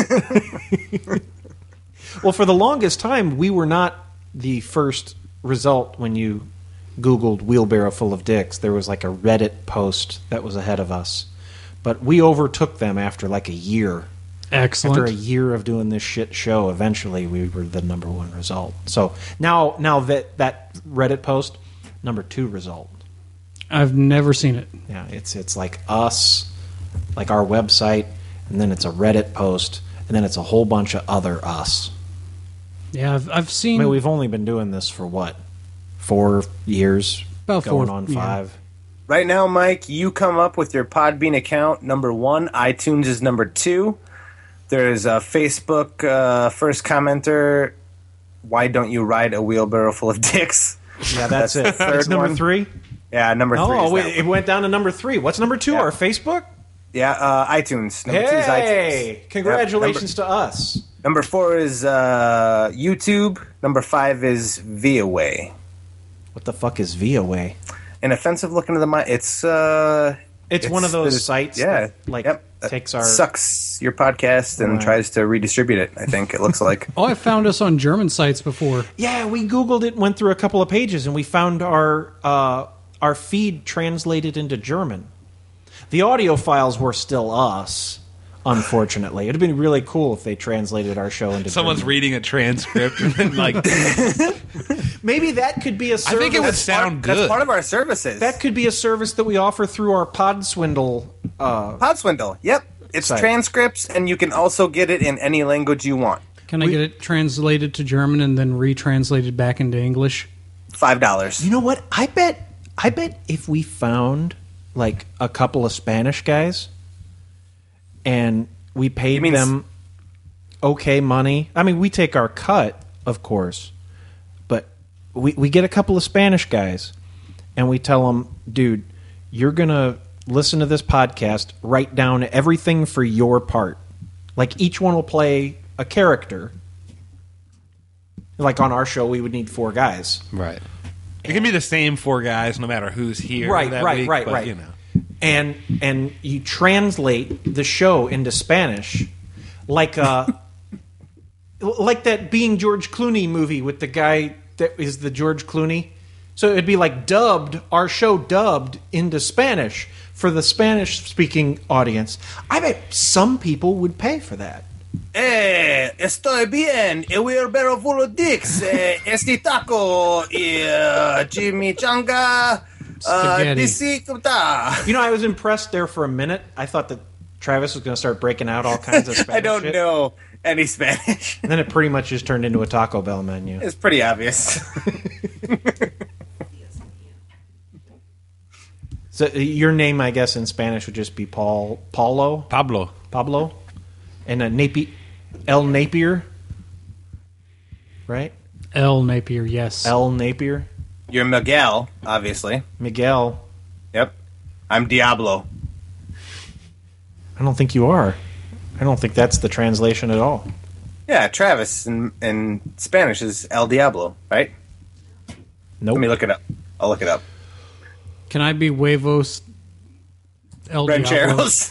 Speaker 2: Well, for the longest time, we were not the first result when you Googled wheelbarrow full of dicks. There was like a Reddit post that was ahead of us. But we overtook them after like a year.
Speaker 5: Excellent.
Speaker 2: After a year of doing this shit show, eventually we were the number one result. So now now that, that Reddit post, number two result.
Speaker 5: I've never seen it.
Speaker 2: Yeah, it's it's like us, like our website, and then it's a Reddit post, and then it's a whole bunch of other us.
Speaker 5: Yeah, I've, I've
Speaker 2: I
Speaker 5: seen
Speaker 2: mean, we've only been doing this for what, four years?
Speaker 5: About
Speaker 2: going
Speaker 5: four,
Speaker 2: on
Speaker 5: yeah.
Speaker 2: five.
Speaker 3: Right now, Mike, you come up with your Podbean account number one. iTunes is number two. There's a Facebook uh, first commenter. Why don't you ride a wheelbarrow full of dicks?
Speaker 2: Yeah, that's,
Speaker 3: That's
Speaker 2: it.
Speaker 3: the third
Speaker 2: That's number
Speaker 3: one.
Speaker 2: three.
Speaker 3: Yeah, number three.
Speaker 2: Oh,
Speaker 3: is
Speaker 2: wait,
Speaker 3: that
Speaker 2: it
Speaker 3: one.
Speaker 2: went down to number three. What's number two?
Speaker 3: Yeah.
Speaker 2: Our Facebook.
Speaker 3: Yeah, uh, iTunes. Number two is
Speaker 2: Hey,
Speaker 3: iTunes.
Speaker 2: congratulations
Speaker 3: Yep,
Speaker 2: to us.
Speaker 3: Number, number four is uh, YouTube. Number five is ViaWay.
Speaker 2: What the fuck is ViaWay?
Speaker 3: An offensive look into the mind. It's uh,
Speaker 2: It's, one of those
Speaker 3: it's-
Speaker 2: sites
Speaker 3: Yeah,
Speaker 2: that, like,
Speaker 3: yep.
Speaker 2: takes our...
Speaker 3: sucks your podcast and
Speaker 2: Right.
Speaker 3: tries to redistribute it. I think it looks like.
Speaker 5: Oh, I found us on German sites before.
Speaker 2: Yeah, we Googled it, went through a couple of pages, and we found our uh, our feed translated into German. The audio files were still us, unfortunately. It'd have been really cool if they translated our show into
Speaker 4: Someone's
Speaker 2: German.
Speaker 4: reading a transcript and then like
Speaker 2: Maybe that could be a service.
Speaker 4: I think it would
Speaker 3: Part-
Speaker 4: sound
Speaker 3: That's
Speaker 4: good.
Speaker 3: part of our services.
Speaker 2: That could be a service that we offer through our Podswindle. Uh,
Speaker 3: Podswindle. Yep, it's
Speaker 2: Site.
Speaker 3: transcripts, and you can also get it in any language you want.
Speaker 5: Can I get it translated to German and then retranslated back into English?
Speaker 3: Five dollars.
Speaker 2: you know what? I bet. I bet if we found like a couple of Spanish guys, and we paid
Speaker 3: You mean
Speaker 2: them okay money. I mean, we take our cut, of course, but we we get a couple of Spanish guys, and we tell them, dude, you're gonna listen to this podcast, write down everything for your part. Like each one will play a character. Like on our show, we would need four guys.
Speaker 4: right. It can be the same four guys no matter who's here.
Speaker 2: Right,
Speaker 4: that
Speaker 2: right,
Speaker 4: week,
Speaker 2: right,
Speaker 4: but,
Speaker 2: right.
Speaker 4: You know,
Speaker 2: and and you translate the show into Spanish, like uh, like that Being George Clooney movie with the guy that is the George Clooney. So it'd be like dubbed, our show dubbed into Spanish for the Spanish-speaking audience. I bet some people would pay for that.
Speaker 3: Eh, estoy bien. El wheelbarrow full of dicks. Eh, este taco y uh, chimichanga. Uh,
Speaker 5: Spaghetti.
Speaker 3: disituta.
Speaker 2: You know, I was impressed there for a minute. I thought that Travis was going to start breaking out all kinds of Spanish
Speaker 3: I don't
Speaker 2: shit.
Speaker 3: know any Spanish.
Speaker 2: And then it pretty much just turned into a Taco Bell menu.
Speaker 3: It's pretty obvious.
Speaker 2: So uh, your name, I guess, in Spanish would just be Paul, Paulo,
Speaker 4: Pablo.
Speaker 2: Pablo, and a Napier, El Napier, right?
Speaker 5: L. Napier, yes.
Speaker 2: El Napier,
Speaker 3: You're Miguel, obviously.
Speaker 2: Miguel.
Speaker 3: Yep. I'm Diablo.
Speaker 2: I don't think you are. I don't think that's the translation at all.
Speaker 3: Yeah, Travis in, in Spanish is El Diablo, right?
Speaker 2: Nope.
Speaker 3: Let me look it up. I'll look it up.
Speaker 5: Can I be Huevos El Diablo?
Speaker 3: Rancheros.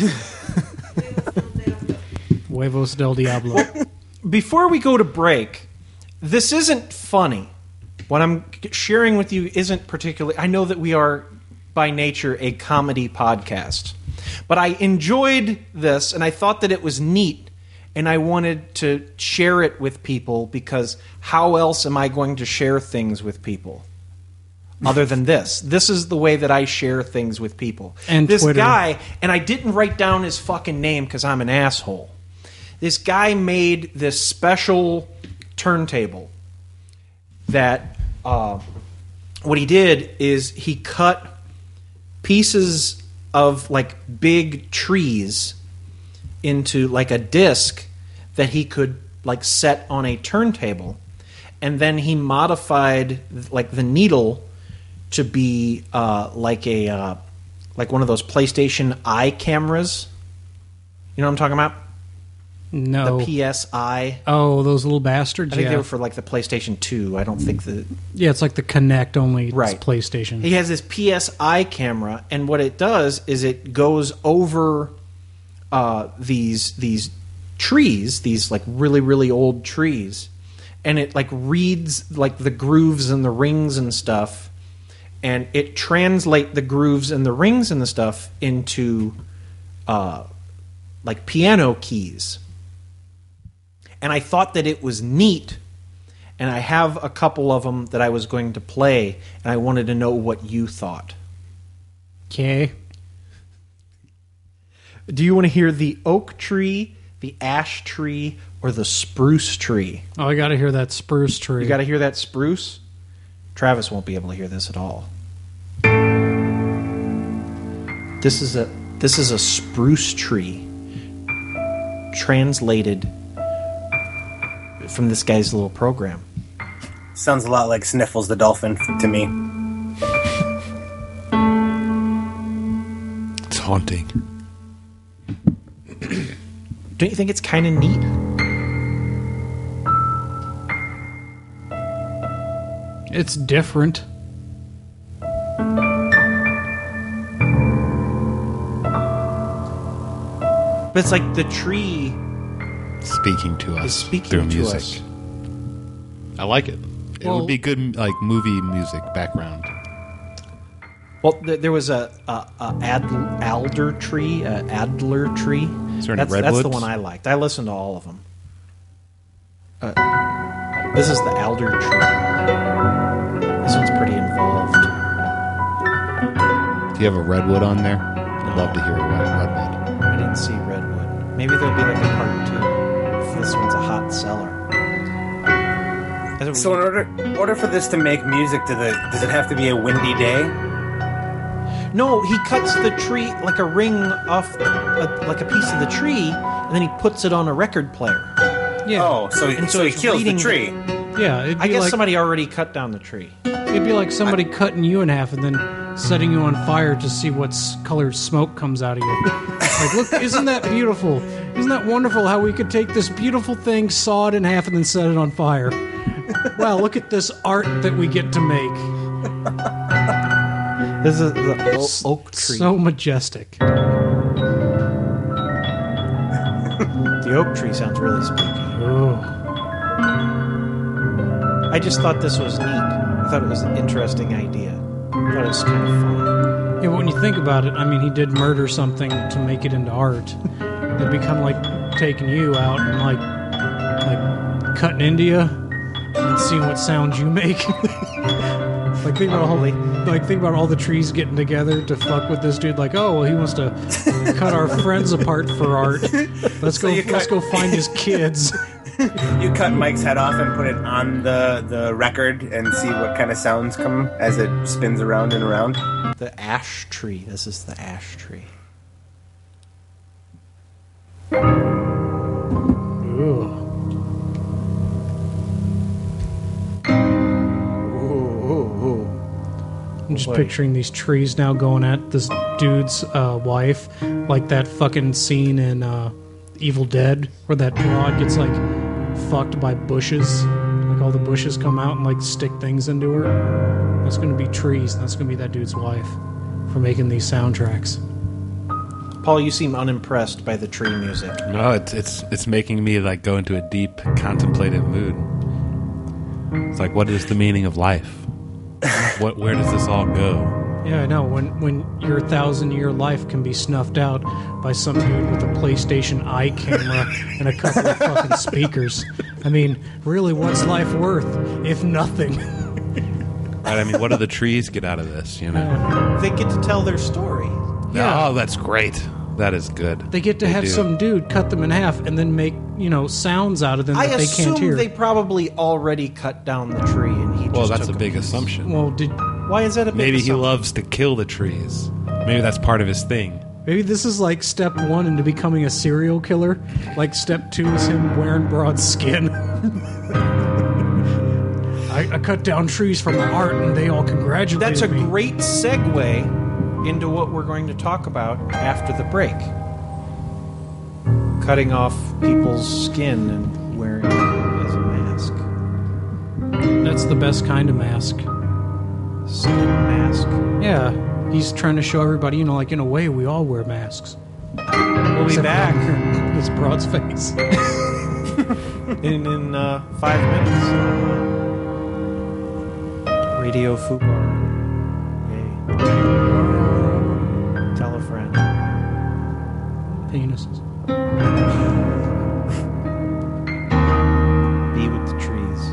Speaker 5: Huevos del Diablo.
Speaker 2: Before we go to break, this isn't funny. What I'm sharing with you isn't particularly. I know that we are, by nature, a comedy podcast. But I enjoyed this, and I thought that it was neat, and I wanted to share it with people because how else am I going to share things with people? Other than this. This is the way that I share things with people.
Speaker 5: And
Speaker 2: this
Speaker 5: Twitter.
Speaker 2: guy, and I didn't write down his fucking name because I'm an asshole. This guy made this special turntable that uh, what he did is he cut pieces of like big trees into like a disc that he could like set on a turntable, and then he modified like the needle to be uh, like a uh, like one of those PlayStation Eye cameras. You know what I'm talking about?
Speaker 5: No.
Speaker 2: The P S I.
Speaker 5: Oh, those little bastards.
Speaker 2: I think
Speaker 5: yeah.
Speaker 2: they were for like the PlayStation two. I don't think the
Speaker 5: Yeah, it's like the Kinect only it's
Speaker 2: Right.
Speaker 5: PlayStation.
Speaker 2: He has this P S I camera, and what it does is it goes over uh, these these trees, these like really really old trees, and it like reads like the grooves and the rings and stuff, and it translate the grooves and the rings and the stuff into uh, like piano keys. And I thought that it was neat, and I have a couple of them that I was going to play, and I wanted to know what you thought.
Speaker 5: Okay.
Speaker 2: Do you want to hear the oak tree, the ash tree, or the spruce tree?
Speaker 5: Oh, I got to hear that spruce tree.
Speaker 2: You got to hear that spruce? Travis won't be able to hear this at all. This is a this is a spruce tree translated from this guy's little program.
Speaker 3: Sounds a lot like Sniffles the dolphin to me.
Speaker 4: It's haunting.
Speaker 2: Don't you think it's kind of neat?
Speaker 5: It's different.
Speaker 2: But it's like the tree
Speaker 4: Speaking to us
Speaker 2: is speaking
Speaker 4: through
Speaker 2: to
Speaker 4: music.
Speaker 2: us.
Speaker 4: I like it. It
Speaker 5: Well-
Speaker 4: would be good, like movie music background.
Speaker 2: Well, th- there was a, a, a ad- alder tree, a adler tree.
Speaker 4: Is there any
Speaker 2: that's, that's the
Speaker 4: redwoods?
Speaker 2: one I liked. I listened to all of them. Uh, this is the alder tree. This one's pretty involved.
Speaker 4: Do you have a redwood on there? I'd love to hear a red- redwood.
Speaker 2: I didn't see redwood. Maybe there'll be like a part two if this one's a hot seller. That's
Speaker 3: So in
Speaker 2: what
Speaker 3: order in order for this to make music, to the does it have to be a windy day?
Speaker 2: we- no, he cuts the tree like a ring off, a, like a piece of the tree, and then he puts it on a record player.
Speaker 5: Yeah.
Speaker 3: Oh, so
Speaker 2: And
Speaker 3: so,
Speaker 2: so
Speaker 3: he
Speaker 2: it's
Speaker 3: kills the
Speaker 2: reading
Speaker 3: tree.
Speaker 5: Yeah, it'd be
Speaker 2: I guess
Speaker 5: like
Speaker 2: somebody already cut down the tree.
Speaker 5: it'd be like somebody cutting you in half and then setting you on fire to see what s- colored smoke comes out of you. Like, look, isn't that beautiful? Isn't that wonderful how we could take this beautiful thing, saw it in half, and then set it on fire? Wow, look at this art that we get to make.
Speaker 2: This is the o- oak tree.
Speaker 5: So majestic.
Speaker 2: The oak tree sounds really spooky.
Speaker 5: Oh.
Speaker 2: I just thought this was neat. I thought it was an interesting idea. I thought it was kind of fun.
Speaker 5: Yeah, but when you think about it, I mean, he did murder something to make it into art. It'd be kind of like taking you out and like, like cutting into you and seeing what sounds you make. Like think about all, like think about all the trees getting together to fuck with this dude. Like, oh well, he wants to cut our friends apart for art. Let's
Speaker 3: So
Speaker 5: go.
Speaker 3: you
Speaker 5: Let's
Speaker 3: cut-
Speaker 5: go find his kids.
Speaker 3: You cut Mike's head off and put it on the, the record and see what kind of sounds come as it spins around and around.
Speaker 2: The ash tree. This is the ash tree.
Speaker 5: Ooh. I'm just
Speaker 2: boy.
Speaker 5: picturing these trees now going at this dude's uh, wife, like that fucking scene in uh, Evil Dead where that broad gets like fucked by bushes. Like all the bushes come out and like stick things into her. That's gonna be trees. That's gonna be that dude's wife for making these soundtracks.
Speaker 2: Paul, you seem unimpressed by the tree music.
Speaker 4: No, it's it's it's making me like go into a deep contemplative mood. It's like, what is the meaning of life? What where does this all go?
Speaker 5: Yeah, I know. When when your thousand year life can be snuffed out by some dude with a PlayStation Eye camera and a couple of fucking speakers. I mean, really, what's life worth if nothing?
Speaker 4: Right? I mean, what do the trees get out of this? You know?
Speaker 2: They get to tell their story.
Speaker 5: Yeah.
Speaker 4: Oh, that's great. That is good.
Speaker 5: They get to have
Speaker 4: do.
Speaker 5: some dude cut them in half and then make, you know, sounds out of them
Speaker 2: I
Speaker 5: that they can't
Speaker 2: assume
Speaker 5: hear.
Speaker 2: they probably already cut down the tree and he just
Speaker 4: Well, that's
Speaker 2: took
Speaker 4: a big
Speaker 2: piece.
Speaker 4: assumption.
Speaker 5: Well, did
Speaker 2: Why is that a big
Speaker 4: Maybe he
Speaker 2: assumption?
Speaker 4: loves to kill the trees. Maybe that's part of his thing.
Speaker 5: Maybe this is like step one into becoming a serial killer. Like step two is him wearing broad skin. I, I cut down trees for my art, and they all congratulated
Speaker 2: That's a
Speaker 5: me.
Speaker 2: great segue into what we're going to talk about after the break. Cutting off people's skin and wearing it as a mask.
Speaker 5: That's the best kind of mask.
Speaker 2: Skin mask.
Speaker 5: Yeah, he's trying to show everybody, you know, like in a way, we all wear masks.
Speaker 2: We'll be
Speaker 5: Except
Speaker 2: back
Speaker 5: for It's Broad's face.
Speaker 2: in in uh, five minutes. Radio Fubar. Yay. Tell a friend.
Speaker 5: Penises.
Speaker 2: Be with the trees.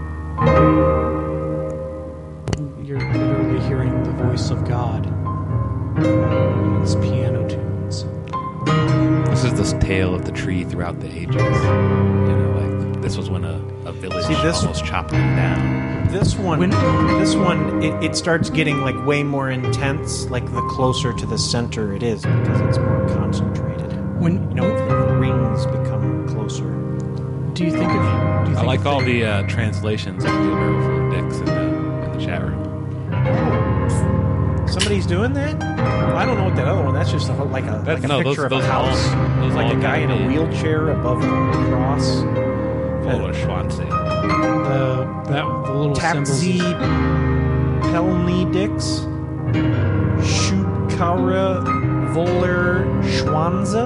Speaker 5: You're literally hearing the voice of God. It's piano tunes.
Speaker 4: This is the tale of the tree throughout the ages. You know, like this was when a, a village
Speaker 2: See, this-
Speaker 4: almost chopped them down.
Speaker 2: This one,
Speaker 5: When-
Speaker 2: this one, it, it starts getting like way more intense, like the closer to the center it is, because it's more concentrated.
Speaker 5: When
Speaker 2: You know, the rings become closer.
Speaker 5: do you think of? Do you think
Speaker 4: I like
Speaker 5: if
Speaker 4: all
Speaker 5: they-
Speaker 4: the uh, translations of Wheelbarrow Full of Dicks in the, in the chat room.
Speaker 2: Somebody's doing that? Well, I don't know what that other one. That's just a, like a,
Speaker 4: That's-
Speaker 2: like a
Speaker 4: no, those-
Speaker 2: picture of
Speaker 4: those
Speaker 2: a house.
Speaker 4: all- those
Speaker 2: like
Speaker 4: all
Speaker 2: a guy in
Speaker 4: gotta
Speaker 2: a
Speaker 4: be-
Speaker 2: wheelchair above a cross.
Speaker 4: Full of Schwanze.
Speaker 5: the that the little
Speaker 2: Taxi
Speaker 5: symbols?
Speaker 2: Pelnidix. Schutkara Voller Schwanze.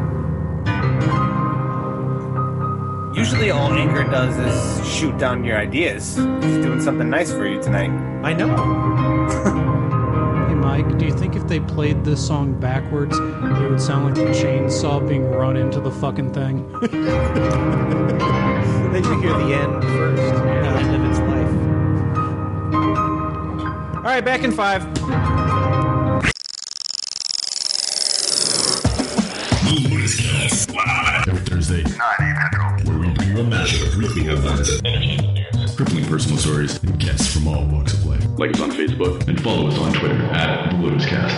Speaker 3: Usually, all Anchor does is shoot down your ideas. He's doing something nice for you tonight.
Speaker 2: I know.
Speaker 5: Hey Mike, do you think if they played this song backwards, it would sound like the chainsaw being run into the fucking thing?
Speaker 2: Then you hear the end first, the end of its life. All right, back in five.
Speaker 6: Every Thursday, where we bring you a mashup of weekly headlines, entertainment news, crippling personal stories, and guests from all walks of life. Like us on Facebook and follow us on Twitter at LotusCast.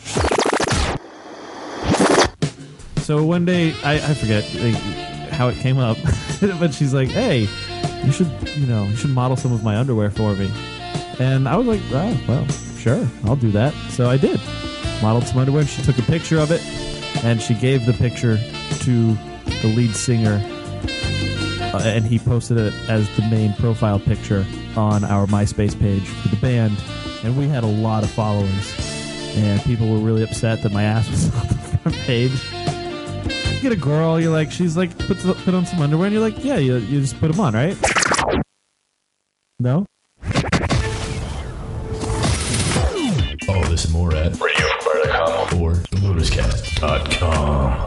Speaker 7: So one day, I, I forget like, how it came up, but she's like, "Hey, you should, you know, you should model some of my underwear for me." And I was like, "Oh, well, sure, I'll do that." So I did. Modeled some underwear, and she took a picture of it, and she gave the picture to the lead singer, uh, and he posted it as the main profile picture on our MySpace page for the band, and we had a lot of followers, and people were really upset that my ass was on the front page. You get a girl, you're like, she's like, put, put on some underwear, and you're like, yeah, you, you just put them on, right? No?
Speaker 6: All this and more at radio fubar dot com or lotus cast dot com.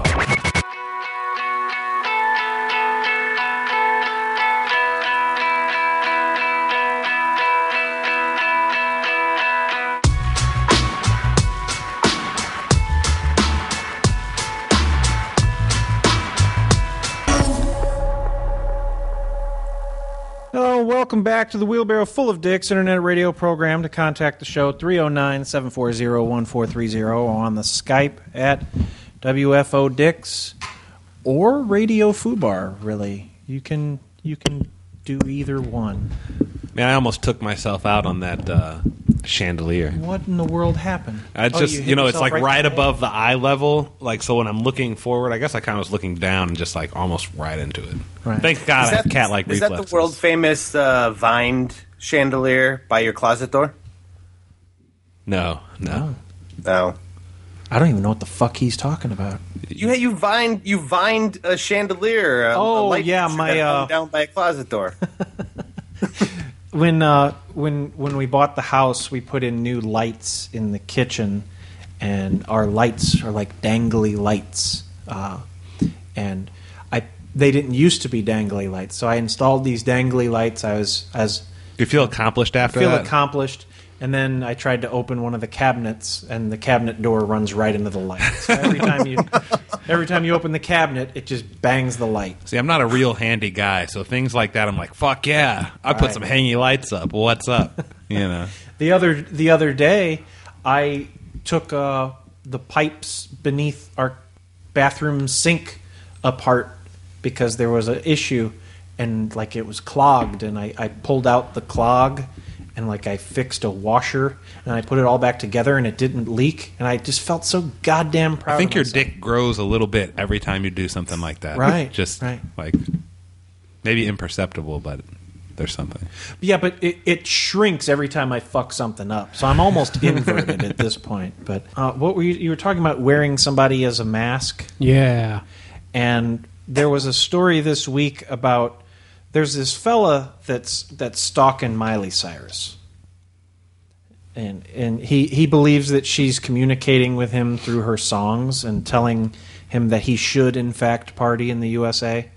Speaker 2: Hello, welcome back to the Wheelbarrow Full of Dicks internet radio program. To contact the show, three oh nine, seven four zero, one four three zero, or on the Skype at W F O Dicks or Radio Fubar, really. You can you can do either one.
Speaker 4: Man, I almost took myself out on that uh, chandelier.
Speaker 2: What in the world happened?
Speaker 4: I
Speaker 2: Oh,
Speaker 4: just,
Speaker 2: you
Speaker 4: you,
Speaker 2: hit
Speaker 4: know, it's
Speaker 2: yourself
Speaker 4: like
Speaker 2: right
Speaker 4: right,
Speaker 2: in the head?
Speaker 4: above the eye level. Like, so when I'm looking forward, I guess I kind of was looking down and just like almost right into it.
Speaker 2: Right.
Speaker 4: Thank God
Speaker 3: Is
Speaker 4: I have
Speaker 3: that-
Speaker 4: cat-like
Speaker 3: Is
Speaker 4: reflexes.
Speaker 3: that the world famous uh, vined chandelier by your closet door?
Speaker 4: No, no.
Speaker 3: No.
Speaker 2: I don't even know what the fuck he's talking about.
Speaker 3: You you vined you vined a chandelier. A,
Speaker 2: Oh,
Speaker 3: a light
Speaker 2: yeah,
Speaker 3: fixture
Speaker 2: my,
Speaker 3: that hung
Speaker 2: uh,
Speaker 3: down by a closet door.
Speaker 2: When uh, when when we bought the house, we put in new lights in the kitchen, and our lights are like dangly lights. Uh, and I they didn't used to be dangly lights, so I installed these dangly lights. I was as
Speaker 4: Do you feel accomplished after
Speaker 2: feel
Speaker 4: that?
Speaker 2: accomplished. And then I tried to open one of the cabinets, and the cabinet door runs right into the light. So every time you every time you open the cabinet, it just bangs the light.
Speaker 4: See, I'm not a real handy guy, so things like that, I'm like, fuck yeah, I put
Speaker 2: Right.
Speaker 4: some hangy lights up. What's up? You know.
Speaker 2: The other the other day, I took uh, the pipes beneath our bathroom sink apart because there was an issue and like it was clogged, and I, I pulled out the clog and like I fixed a washer and I put it all back together and it didn't leak, and I just felt so goddamn proud.
Speaker 4: I think
Speaker 2: of
Speaker 4: your
Speaker 2: myself.
Speaker 4: dick grows a little bit every time you do something like that.
Speaker 2: Right,
Speaker 4: Just
Speaker 2: right.
Speaker 4: like maybe imperceptible, but there's something.
Speaker 2: Yeah, but it, it shrinks every time I fuck something up. So I'm almost inverted at this point. But uh, what were you, you were talking about wearing somebody as a mask?
Speaker 5: Yeah.
Speaker 2: And there was a story this week about there's this fella that's that's stalking Miley Cyrus. And and he, he believes that she's communicating with him through her songs and telling him that he should in fact party in the U S A.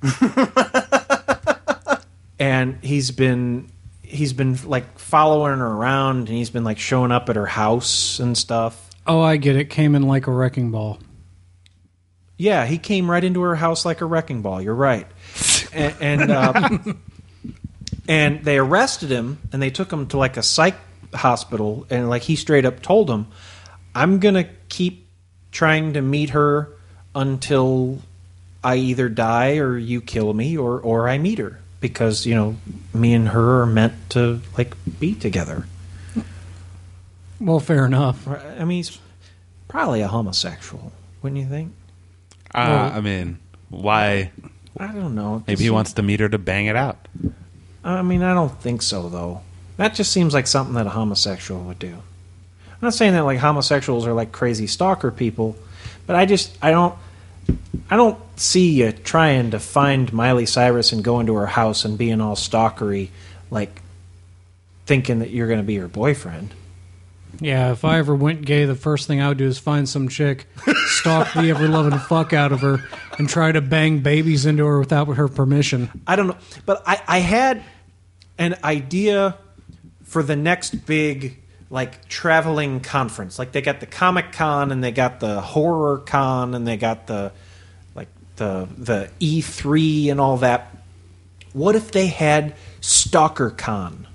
Speaker 2: And he's been he's been like following her around, and he's been like showing up at her house and stuff.
Speaker 5: Oh, I get it. Came in like a wrecking ball.
Speaker 2: Yeah, he came right into her house like a wrecking ball. You're right. And and, uh, and they arrested him, and they took him to like a psych hospital, and like he straight up told them, "I'm gonna keep trying to meet her until I either die or you kill me, or or I meet her." Because, you know, me and her are meant to, like, be together.
Speaker 5: Well, fair enough.
Speaker 2: I mean, he's probably a homosexual, wouldn't you think?
Speaker 4: Uh,
Speaker 5: Well-
Speaker 4: I mean, why?
Speaker 2: I don't know.
Speaker 4: Maybe he wants to meet her to bang it out.
Speaker 2: I mean, I don't think so, though. That just seems like something that a homosexual would do. I'm not saying that, like, homosexuals are, like, crazy stalker people, but I just, I don't... I don't see you trying to find Miley Cyrus and go into her house and being all stalkery, like thinking that you're going to be her boyfriend.
Speaker 5: Yeah, if I ever went gay, the first thing I would do is find some chick, stalk the ever-loving fuck out of her, and try to bang babies into her without her permission.
Speaker 2: I don't know, but I, I had an idea for the next big like traveling conference. Like they got the Comic Con and they got the Horror Con and they got the like the the E three and all that. What if they had Stalker Con?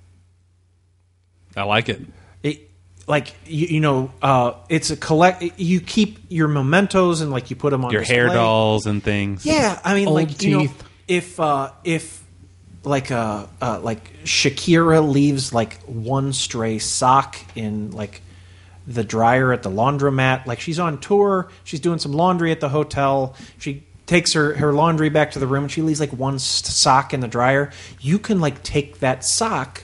Speaker 4: I like it.
Speaker 2: It, like you, you know, uh, it's a collect. You keep your mementos and like you put them on
Speaker 4: Your
Speaker 2: display.
Speaker 4: hair dolls and things.
Speaker 2: Yeah, I mean,
Speaker 5: Old
Speaker 2: like you know,
Speaker 5: teeth.
Speaker 2: if uh, if like uh, uh, like Shakira leaves like one stray sock in like the dryer at the laundromat, like she's on tour, she's doing some laundry at the hotel, she takes her, her laundry back to the room and she leaves like one s- sock in the dryer. You can like take that sock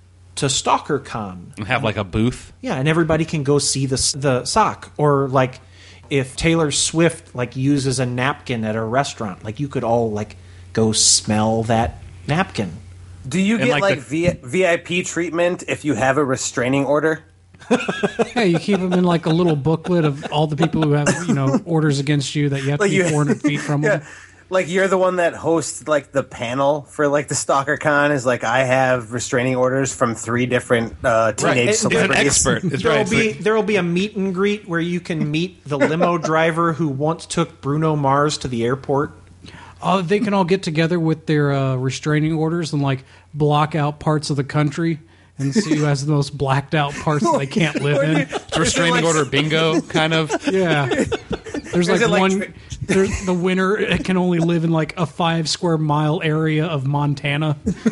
Speaker 2: to Stalker Con.
Speaker 4: And have like a booth.
Speaker 2: Yeah, and everybody can go see the the sock. Or like if Taylor Swift like uses a napkin at a restaurant, like you could all like go smell that napkin.
Speaker 3: Do you
Speaker 4: And
Speaker 3: get
Speaker 4: like
Speaker 3: like,
Speaker 4: the-
Speaker 3: v- V I P treatment if you have a restraining order?
Speaker 5: Yeah, you keep them in like a little booklet of all the people who have, you know, orders against you that you have to
Speaker 3: Like
Speaker 5: be
Speaker 3: you-
Speaker 5: four hundred feet from them.
Speaker 3: Yeah. Like you're the one that hosts like the panel for like the Stalker Con is like I have restraining orders from three different uh, teenage
Speaker 2: And-
Speaker 4: He's an
Speaker 3: celebrities.
Speaker 4: expert. It's
Speaker 2: There'll
Speaker 4: right.
Speaker 2: be
Speaker 4: It's like-
Speaker 2: there'll be a meet and greet where you can meet the limo driver who once took Bruno Mars to the airport.
Speaker 5: Oh, they can all get together with their uh, restraining orders and like block out parts of the country and see who has the most blacked out parts that they can't live in.
Speaker 4: It's restraining order bingo, kind of.
Speaker 5: Yeah, there's like
Speaker 3: it like
Speaker 5: one.
Speaker 3: tra-
Speaker 5: There's the winner it can only live in like a five square mile area of Montana.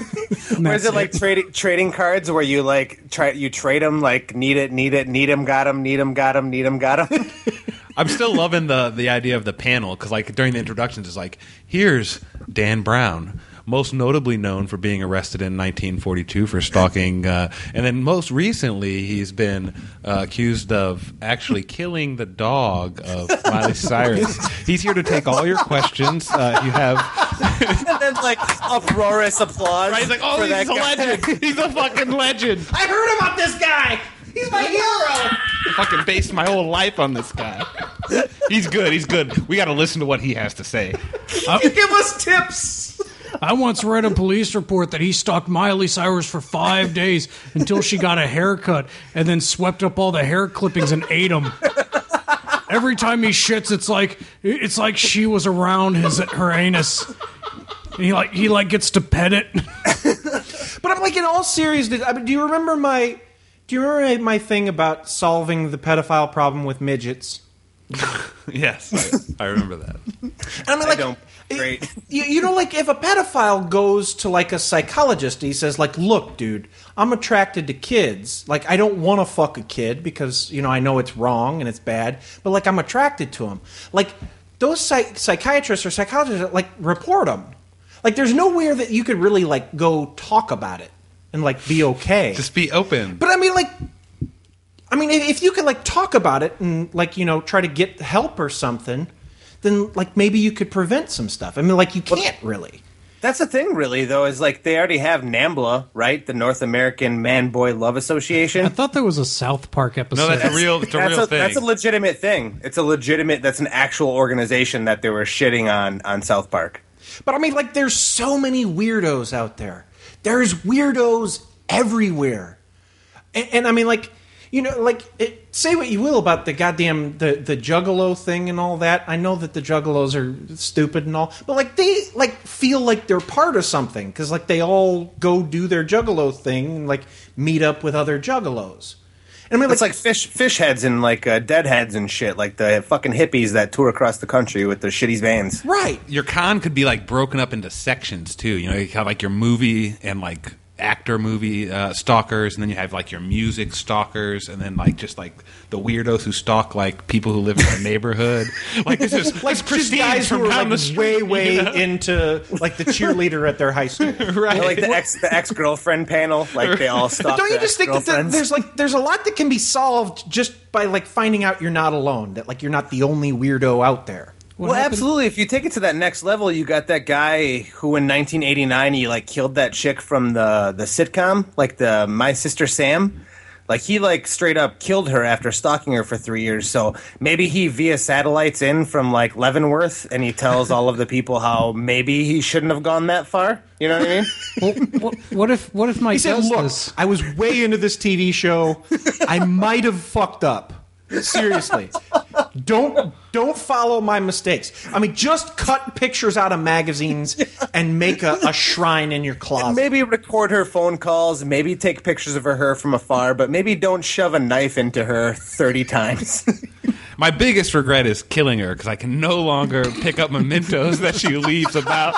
Speaker 5: And
Speaker 3: Or is
Speaker 5: that's
Speaker 3: it like trading trading cards where you like try you trade them like need it need it need him got him need him got him need him got him?
Speaker 4: I'm still loving the the idea of the panel because like during the introductions it's like here's Dan Brown, most notably known for being arrested in nineteen forty-two for stalking, uh, and then most recently he's been uh, accused of actually killing the dog of Miley Cyrus. He's here to take all your questions. Uh, you have
Speaker 3: And then like uproarious applause.
Speaker 4: right? He's like, oh,
Speaker 3: for
Speaker 4: he's
Speaker 3: that
Speaker 4: a
Speaker 3: guy.
Speaker 4: legend. He's a fucking legend.
Speaker 2: I heard about this guy. He's my hero.
Speaker 4: Fucking based my whole life on this guy. He's good. He's good. We got to listen to what he has to say.
Speaker 2: Give us tips.
Speaker 5: I once read a police report that he stalked Miley Cyrus for five days until she got a haircut and then swept up all the hair clippings and ate them. Every time he shits, it's like it's like she was around his her anus. And he like he like gets to pet it.
Speaker 2: But I'm like in all seriousness. I mean, do you remember my Do you remember my thing about solving the pedophile problem with midgets?
Speaker 4: Yes, I, I remember that.
Speaker 2: I mean, like,
Speaker 3: I don't. Great.
Speaker 2: You, you know, like if a pedophile goes to like a psychologist, he says, like, look, dude, I'm attracted to kids. Like, I don't want to fuck a kid because, you know, I know it's wrong and it's bad, but like, I'm attracted to him. Like, those psych- psychiatrists or psychologists, like, report them. Like, there's nowhere that you could really, like, go talk about it and, like, be okay.
Speaker 4: Just be open.
Speaker 2: But I mean, like, I mean, if you could, like, talk about it and, like, you know, try to get help or something, then, like, maybe you could prevent some stuff. I mean, like, you can't really.
Speaker 3: That's the thing, really, though, is like they already have NAMBLA, right? The North American Man-Boy Love Association.
Speaker 5: I thought there was a South Park episode.
Speaker 4: No, that's a real, it's a
Speaker 3: that's
Speaker 4: real
Speaker 3: a,
Speaker 4: thing.
Speaker 3: That's a legitimate thing. It's a legitimate, that's an actual organization that they were shitting on on South Park.
Speaker 2: But I mean, like, there's so many weirdos out there. There's weirdos everywhere. And, and I mean, like, you know, like, it, say what you will about the goddamn, the, the Juggalo thing and all that. I know that the Juggalos are stupid and all. But, like, they, like, feel like they're part of something. Because, like, they all go do their Juggalo thing and, like, meet up with other Juggalos. And I mean,
Speaker 3: It's
Speaker 2: like,
Speaker 3: like fish fish heads and like uh, dead heads and shit, like the fucking hippies that tour across the country with their shitty vans.
Speaker 2: right.
Speaker 4: Your con could be like broken up into sections too. You know, you have like your movie and like actor movie uh, stalkers, and then you have like your music stalkers, and then like just like the weirdos who stalk like people who live in the neighborhood. Like this is
Speaker 2: Like,
Speaker 4: this
Speaker 2: just
Speaker 4: Christine
Speaker 2: guys who
Speaker 4: from
Speaker 2: are,
Speaker 4: down
Speaker 2: like,
Speaker 4: the street,
Speaker 2: way, way
Speaker 4: you know?
Speaker 2: into, like, the cheerleader at their high school.
Speaker 4: right.
Speaker 3: Like the ex the ex girlfriend panel, like they all stalk.
Speaker 2: But don't you
Speaker 3: their
Speaker 2: just think that there-
Speaker 3: ex-girlfriends.
Speaker 2: there's like there's a lot that can be solved just by like finding out you're not alone, that like you're not the only weirdo out there.
Speaker 5: What
Speaker 3: well,
Speaker 5: happened-
Speaker 3: absolutely. If you take it to that next level, you got that guy who in nineteen eighty-nine he like killed that chick from the the sitcom, like the My Sister Sam. Like he like straight up killed her after stalking her for three years. So maybe he via satellites in from like Leavenworth, and he tells all of the people how maybe he shouldn't have gone that far. You know what I mean?
Speaker 5: Well, what, what if what if Mike
Speaker 2: He said,
Speaker 5: does
Speaker 2: "Look,
Speaker 5: this?
Speaker 2: I was way into this T V show. I might have fucked up. Seriously, don't don't follow my mistakes. I mean, just cut pictures out of magazines and make a, a shrine in your closet.
Speaker 3: Maybe record her phone calls. Maybe take pictures of her from afar. But maybe don't shove a knife into her thirty times.
Speaker 4: My biggest regret is killing her because I can no longer pick up mementos that she leaves about.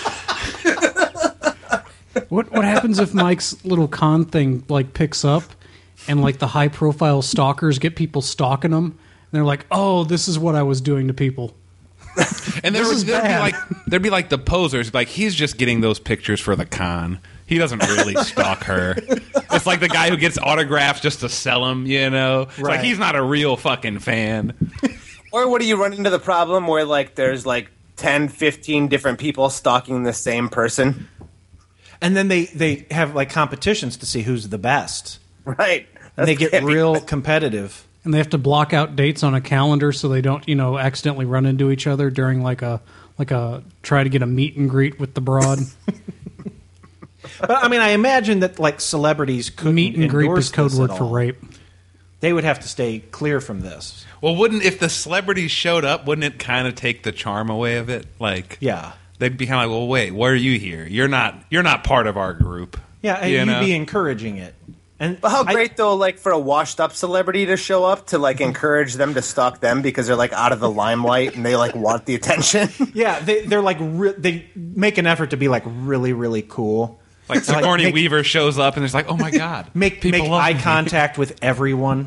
Speaker 5: What what happens if Mike's little con thing like picks up, and like the high profile stalkers get people stalking them, and they're like, "Oh, this is what I was doing to people."
Speaker 4: And there
Speaker 5: This
Speaker 4: would
Speaker 5: is
Speaker 4: there'd be
Speaker 5: bad.
Speaker 4: like there'd be like the posers, like he's just getting those pictures for the con. He doesn't really stalk her. It's like the guy who gets autographs just to sell them, you know? It's
Speaker 2: Right.
Speaker 4: like he's not a real fucking fan.
Speaker 3: Or what do you run into the problem where like there's like ten, fifteen different people stalking the same person?
Speaker 2: And then they they have like competitions to see who's the best.
Speaker 3: Right.
Speaker 2: And they
Speaker 3: That's
Speaker 2: get
Speaker 3: can't be
Speaker 2: real
Speaker 3: good.
Speaker 2: competitive.
Speaker 5: And they have to block out dates on a calendar so they don't, you know, accidentally run into each other during like a like a try to get a meet and greet with the broad.
Speaker 2: But I mean, I imagine that like celebrities couldn't
Speaker 5: meet and greet
Speaker 2: endorse
Speaker 5: is code
Speaker 2: this
Speaker 5: word
Speaker 2: at
Speaker 5: for
Speaker 2: all.
Speaker 5: rape.
Speaker 2: They would have to stay clear from this.
Speaker 4: Well, wouldn't if the celebrities showed up, wouldn't it kind of take the charm away of it? Like,
Speaker 2: Yeah.
Speaker 4: they'd be kind of like, "Well, wait, why are you here? You're not you're not part of our group."
Speaker 2: Yeah, and
Speaker 4: You
Speaker 2: you'd
Speaker 4: know?
Speaker 2: be encouraging it. And
Speaker 3: But how
Speaker 2: I-
Speaker 3: great though, like for a washed-up celebrity to show up to like encourage them to stalk them because they're like out of the limelight and they like want the attention.
Speaker 2: yeah, they, they're like re- they make an effort to be like really, really cool.
Speaker 4: Like Sigourney
Speaker 2: make-
Speaker 4: Weaver shows up and it's like, "Oh my god,
Speaker 2: Make
Speaker 4: people
Speaker 2: make
Speaker 4: love
Speaker 2: eye
Speaker 4: me."
Speaker 2: contact with everyone.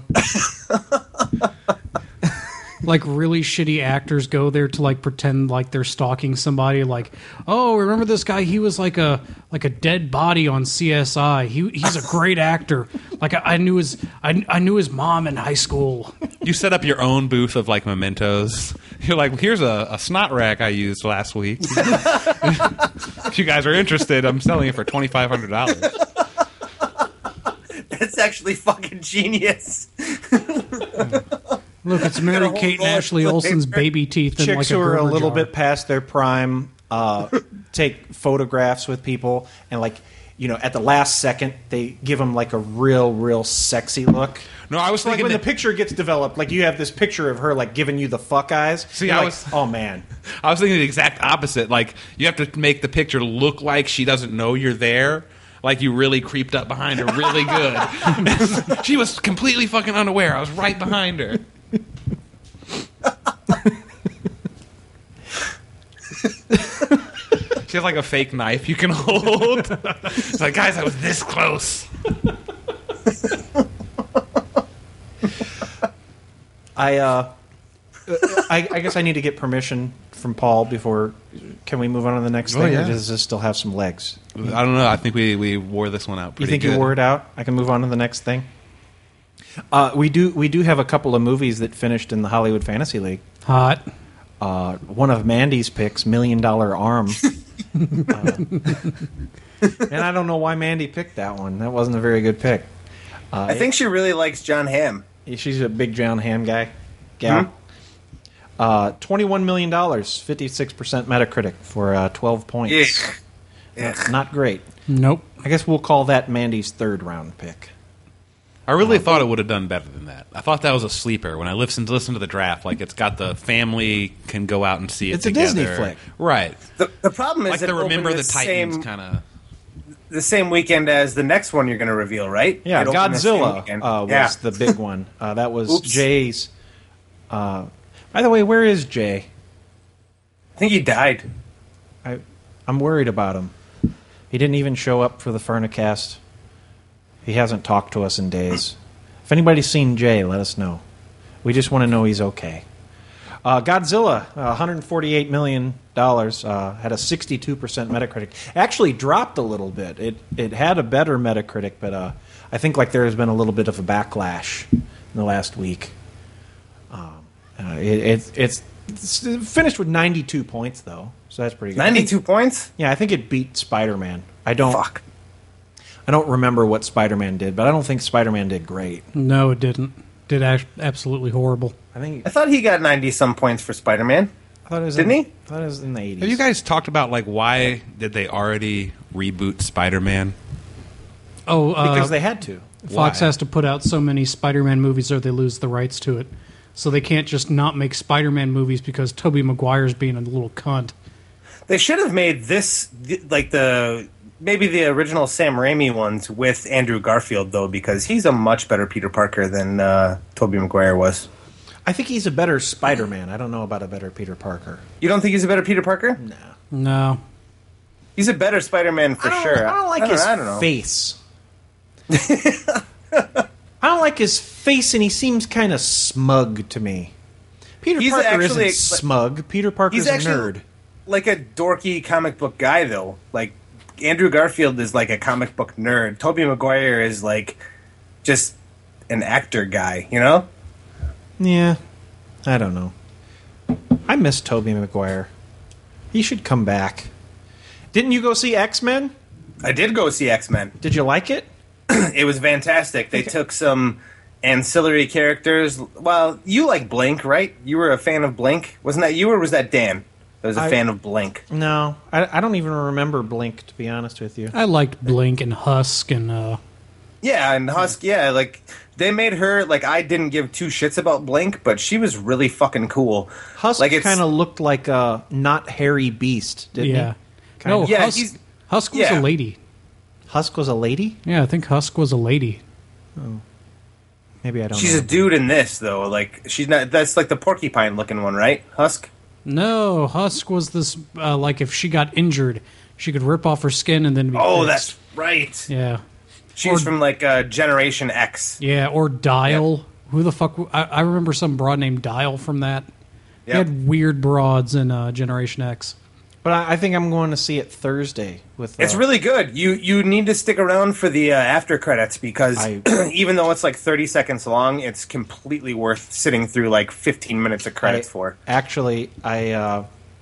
Speaker 5: Like really shitty actors go there to like pretend like they're stalking somebody. Like, oh, remember this guy? He was like a like a dead body on C S I. He he's a great actor. Like I, I knew his I, I knew his mom in high school.
Speaker 4: You set up your own booth of like mementos. You're like, "Here's a, a snot rack I used last week. If you guys are interested, I'm selling it for twenty five hundred dollars."
Speaker 3: That's actually fucking genius.
Speaker 5: Look, it's Mary
Speaker 3: whole
Speaker 5: Kate and
Speaker 3: roll of
Speaker 5: Ashley
Speaker 3: toilet
Speaker 5: Olsen's
Speaker 3: paper.
Speaker 5: baby teeth in
Speaker 2: Chicks
Speaker 5: like a
Speaker 2: who are a
Speaker 5: Gerber
Speaker 2: little
Speaker 5: jar.
Speaker 2: bit past their prime uh, take photographs with people, and like you know, at the last second, they give them like a real, real sexy look.
Speaker 4: No, I was
Speaker 2: Like
Speaker 4: thinking
Speaker 2: when
Speaker 4: that-
Speaker 2: the picture gets developed, like you have this picture of her like giving you the fuck eyes.
Speaker 4: See,
Speaker 2: You're
Speaker 4: I
Speaker 2: like,
Speaker 4: was-
Speaker 2: oh man,
Speaker 4: I was thinking the exact opposite. Like, you have to make the picture look like she doesn't know you're there. like you really creeped up behind her really good. She was completely fucking unaware. I was right behind her. She has like a fake knife you can hold. It's like, guys, I was this close.
Speaker 2: I, uh, I, I guess I need to get permission from Paul before. Can we move on to the next
Speaker 4: Oh,
Speaker 2: thing,
Speaker 4: yeah.
Speaker 2: or does this still have some legs?
Speaker 4: I don't know. I think we, we wore this one out
Speaker 2: You
Speaker 4: pretty
Speaker 2: think
Speaker 4: good.
Speaker 2: you wore it out? I can move on to the next thing. Uh, we do we do have a couple of movies that finished in the Hollywood Fantasy League.
Speaker 5: Hot.
Speaker 2: Uh, one of Mandy's picks, Million Dollar Arm. uh, and I don't know why Mandy picked that one. That wasn't a very good pick. Uh,
Speaker 3: I think she really likes John Hamm.
Speaker 2: she's a big John Hamm guy. Gal.
Speaker 3: Hmm?
Speaker 2: Uh, twenty-one million dollars, fifty-six percent Metacritic for uh, twelve points.
Speaker 3: Yeah.
Speaker 2: That's not great.
Speaker 5: Nope.
Speaker 2: I guess we'll call that Mandy's third round pick.
Speaker 4: I really thought it would have done better than that. I thought that was a sleeper. When I listened to listen to the draft, like it's got the family can go out and see it
Speaker 2: It's a
Speaker 4: together.
Speaker 2: Disney flick.
Speaker 4: Right?
Speaker 3: The, the problem is
Speaker 4: Like
Speaker 3: it
Speaker 4: the Remember
Speaker 3: opened
Speaker 4: the Titans
Speaker 3: same,
Speaker 4: kind of.
Speaker 3: the same weekend as the next one you're going to reveal, right?
Speaker 2: Yeah,
Speaker 3: It opened the same
Speaker 2: Godzilla
Speaker 3: weekend.
Speaker 2: uh, was
Speaker 3: yeah.
Speaker 2: the big one. Uh, that was
Speaker 3: Oops.
Speaker 2: Jay's. Uh, by the way, where is Jay?
Speaker 3: I think he died.
Speaker 2: I, I'm worried about him. He didn't even show up for the Furnicast. He hasn't talked to us in days. If anybody's seen Jay, let us know. We just want to know he's okay. Uh, Godzilla, uh, one hundred forty-eight million dollars, uh, had a sixty-two percent Metacritic. Actually dropped a little bit. It it had a better Metacritic, but uh, I think like there has been a little bit of a backlash in the last week. Um, uh, it, it, it's, it's finished with ninety-two points, though, so that's pretty good.
Speaker 3: ninety-two points?
Speaker 2: Yeah, I think it beat Spider-Man. I don't.
Speaker 3: Fuck.
Speaker 2: I don't remember what Spider-Man did, but I don't think Spider-Man did great.
Speaker 5: No, it didn't. Did act- absolutely horrible.
Speaker 2: I think
Speaker 3: I thought he got ninety-some points for Spider-Man.
Speaker 2: I thought it was
Speaker 3: Didn't
Speaker 2: in,
Speaker 3: he?
Speaker 2: I thought it was in the eighties.
Speaker 4: Have you guys talked about like why did they already reboot Spider-Man?
Speaker 5: Oh, uh,
Speaker 2: Because they had to.
Speaker 5: Fox
Speaker 4: Why?
Speaker 5: has to put out so many Spider-Man movies or they lose the rights to it. So they can't just not make Spider-Man movies because Tobey Maguire's being a little cunt.
Speaker 3: They should have made this th- like the maybe the original Sam Raimi ones with Andrew Garfield though, because he's a much better Peter Parker than uh, Tobey Maguire was.
Speaker 2: I think he's a better Spider-Man. I don't know about a better Peter Parker.
Speaker 3: You don't think he's a better Peter Parker?
Speaker 2: No.
Speaker 5: No.
Speaker 3: He's a better Spider-Man for
Speaker 2: I don't,
Speaker 3: sure.
Speaker 2: I don't like
Speaker 3: I
Speaker 2: his
Speaker 3: I don't know.
Speaker 2: face. I don't like his face, and he seems kind of smug to me. Peter
Speaker 3: He's
Speaker 2: Parker
Speaker 3: actually-
Speaker 2: isn't smug. Peter Parker's
Speaker 3: He's
Speaker 2: a
Speaker 3: actually
Speaker 2: nerd.
Speaker 3: like a dorky comic book guy though. Like Andrew Garfield is like a comic book nerd. Tobey Maguire is like just an actor guy, you know?
Speaker 2: Yeah, I don't know. I miss Tobey Maguire. He should come back. Didn't you go see X-Men?
Speaker 3: I did go see X-Men.
Speaker 2: Did you like it?
Speaker 3: It was fantastic. They took some ancillary characters. Well, you like Blink, right? You were a fan of Blink. Wasn't that you or was that Dan that was a
Speaker 2: I-
Speaker 3: fan of Blink?
Speaker 2: No, I, I don't even remember Blink, to be honest with you.
Speaker 5: I liked Blink and Husk and uh,
Speaker 3: Yeah, and Husk, yeah, like they made her like I didn't give two shits about Blink, but she was really fucking cool.
Speaker 2: Husk
Speaker 3: like it's
Speaker 2: kind of looked like a not hairy beast, didn't
Speaker 5: yeah.
Speaker 2: he? Kinda.
Speaker 5: No,
Speaker 3: Yeah,
Speaker 5: Husk,
Speaker 3: he's-
Speaker 5: Husk was
Speaker 3: yeah.
Speaker 5: a lady.
Speaker 2: Husk was a lady?
Speaker 5: Yeah, I think Husk was a lady.
Speaker 2: Maybe I don't
Speaker 3: She's
Speaker 2: know.
Speaker 3: a dude in this though. Like she's not. That's like the porcupine looking one, right? Husk.
Speaker 5: No, Husk was this, uh, like if she got injured, she could rip off her skin and then be
Speaker 3: Oh,
Speaker 5: fixed.
Speaker 3: that's right.
Speaker 5: Yeah.
Speaker 3: She's
Speaker 5: Or-
Speaker 3: from like uh, Generation X.
Speaker 5: Yeah, or Dial. Who the fuck? I, I remember some broad named Dial from that. He
Speaker 3: Yep.
Speaker 5: had weird broads in uh, Generation X.
Speaker 2: But I, I think I'm going to see it Thursday. With uh,
Speaker 3: It's really good. You you need to stick around for the uh, after credits because
Speaker 2: I-
Speaker 3: even though it's like thirty seconds long, it's completely worth sitting through like fifteen minutes of credits
Speaker 2: I-
Speaker 3: for.
Speaker 2: Actually, I, uh,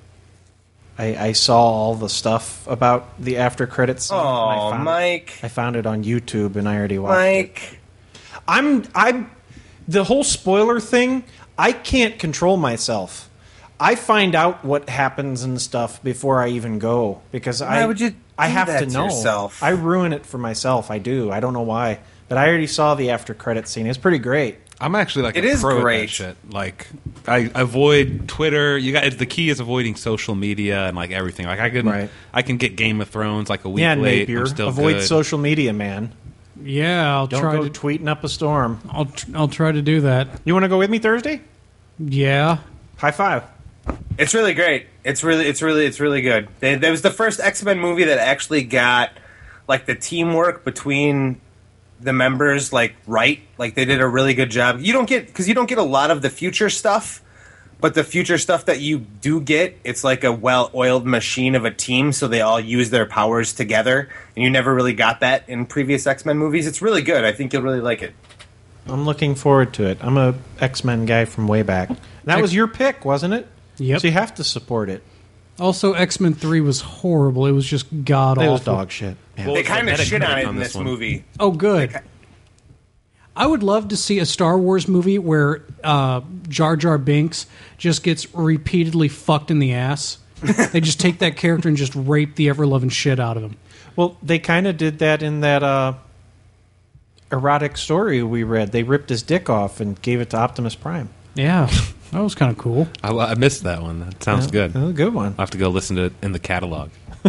Speaker 2: I I saw all the stuff about the after credits. scene, and I
Speaker 3: Oh,
Speaker 2: found it-
Speaker 3: Mike,
Speaker 2: I found it on YouTube, and I already watched it.
Speaker 3: Mike.
Speaker 2: I'm I'm the whole spoiler thing. I can't control myself. I find out what happens and stuff before I even go because
Speaker 3: Why
Speaker 2: I
Speaker 3: would you
Speaker 2: I
Speaker 3: do
Speaker 2: have
Speaker 3: that
Speaker 2: to
Speaker 3: to
Speaker 2: know.
Speaker 3: yourself?
Speaker 2: I ruin it for myself. I do. I don't know why, but I already saw the after credit scene. It's pretty great.
Speaker 4: I'm actually like
Speaker 3: It
Speaker 4: a
Speaker 3: is
Speaker 4: pro
Speaker 3: great.
Speaker 4: at that shit. Like I avoid Twitter. You got the key is avoiding social media and like everything. Like I can
Speaker 2: Right.
Speaker 4: I can get Game of Thrones like a week
Speaker 2: Yeah,
Speaker 4: late.
Speaker 2: Napier.
Speaker 4: I'm still
Speaker 2: Avoid
Speaker 4: good.
Speaker 2: social media, man.
Speaker 5: Yeah, I'll
Speaker 2: Don't
Speaker 5: try
Speaker 2: go
Speaker 5: to.
Speaker 2: tweeting up a storm.
Speaker 5: I'll tr- I'll try to do that.
Speaker 2: You want to go with me Thursday?
Speaker 5: Yeah.
Speaker 2: High five.
Speaker 3: It's really great. It's really, it's really, it's really good. It, it was the first X-Men movie that actually got like the teamwork between the members like right. Like they did a really good job. You don't get because you don't get a lot of the future stuff, but the future stuff that you do get, it's like a well-oiled machine of a team. So they all use their powers together, and you never really got that in previous X-Men movies. It's really good. I think you'll really like it.
Speaker 2: I'm looking forward to it. I'm a X-Men guy from way back. That was your pick, wasn't it?
Speaker 5: Yep.
Speaker 2: So you have to support it.
Speaker 5: Also, X-Men three was horrible. It was just god
Speaker 2: It
Speaker 5: awful.
Speaker 2: was dog shit. Yeah.
Speaker 4: Well,
Speaker 3: They
Speaker 4: what's the
Speaker 3: kind of shit on
Speaker 4: Metacritic
Speaker 3: it
Speaker 4: on
Speaker 3: in
Speaker 4: this
Speaker 3: this
Speaker 4: one?
Speaker 3: movie.
Speaker 5: Oh, good.
Speaker 3: They ki-
Speaker 5: I would love to see a Star Wars movie where uh, Jar Jar Binks just gets repeatedly fucked in the ass. They just take that character and just rape the ever-loving shit out of him.
Speaker 2: Well, they kind of did that in that uh, erotic story we read. They ripped his dick off and gave it to Optimus Prime.
Speaker 5: Yeah, that was kind of cool.
Speaker 4: I, I missed that one. That sounds good.
Speaker 2: That was a good one.
Speaker 4: I'll have to go listen to it in the catalog.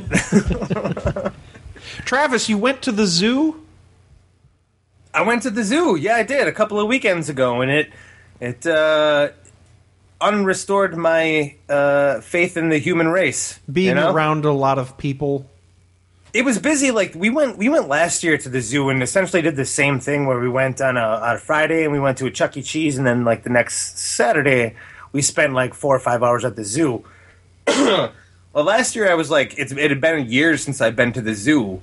Speaker 2: Travis, you went to the zoo?
Speaker 3: I went to the zoo. Yeah, I did a couple of weekends ago, and it it uh, unrestored my uh, faith in the human race.
Speaker 2: Being
Speaker 3: you know?
Speaker 2: around a lot of people.
Speaker 3: It was busy. Like we went, we went last year to the zoo and essentially did the same thing where we went on a, on a Friday and we went to a Chuck E. Cheese, and then like the next Saturday we spent like four or five hours at the zoo. Well, last year I was like, it's, it had been years since I'd been to the zoo.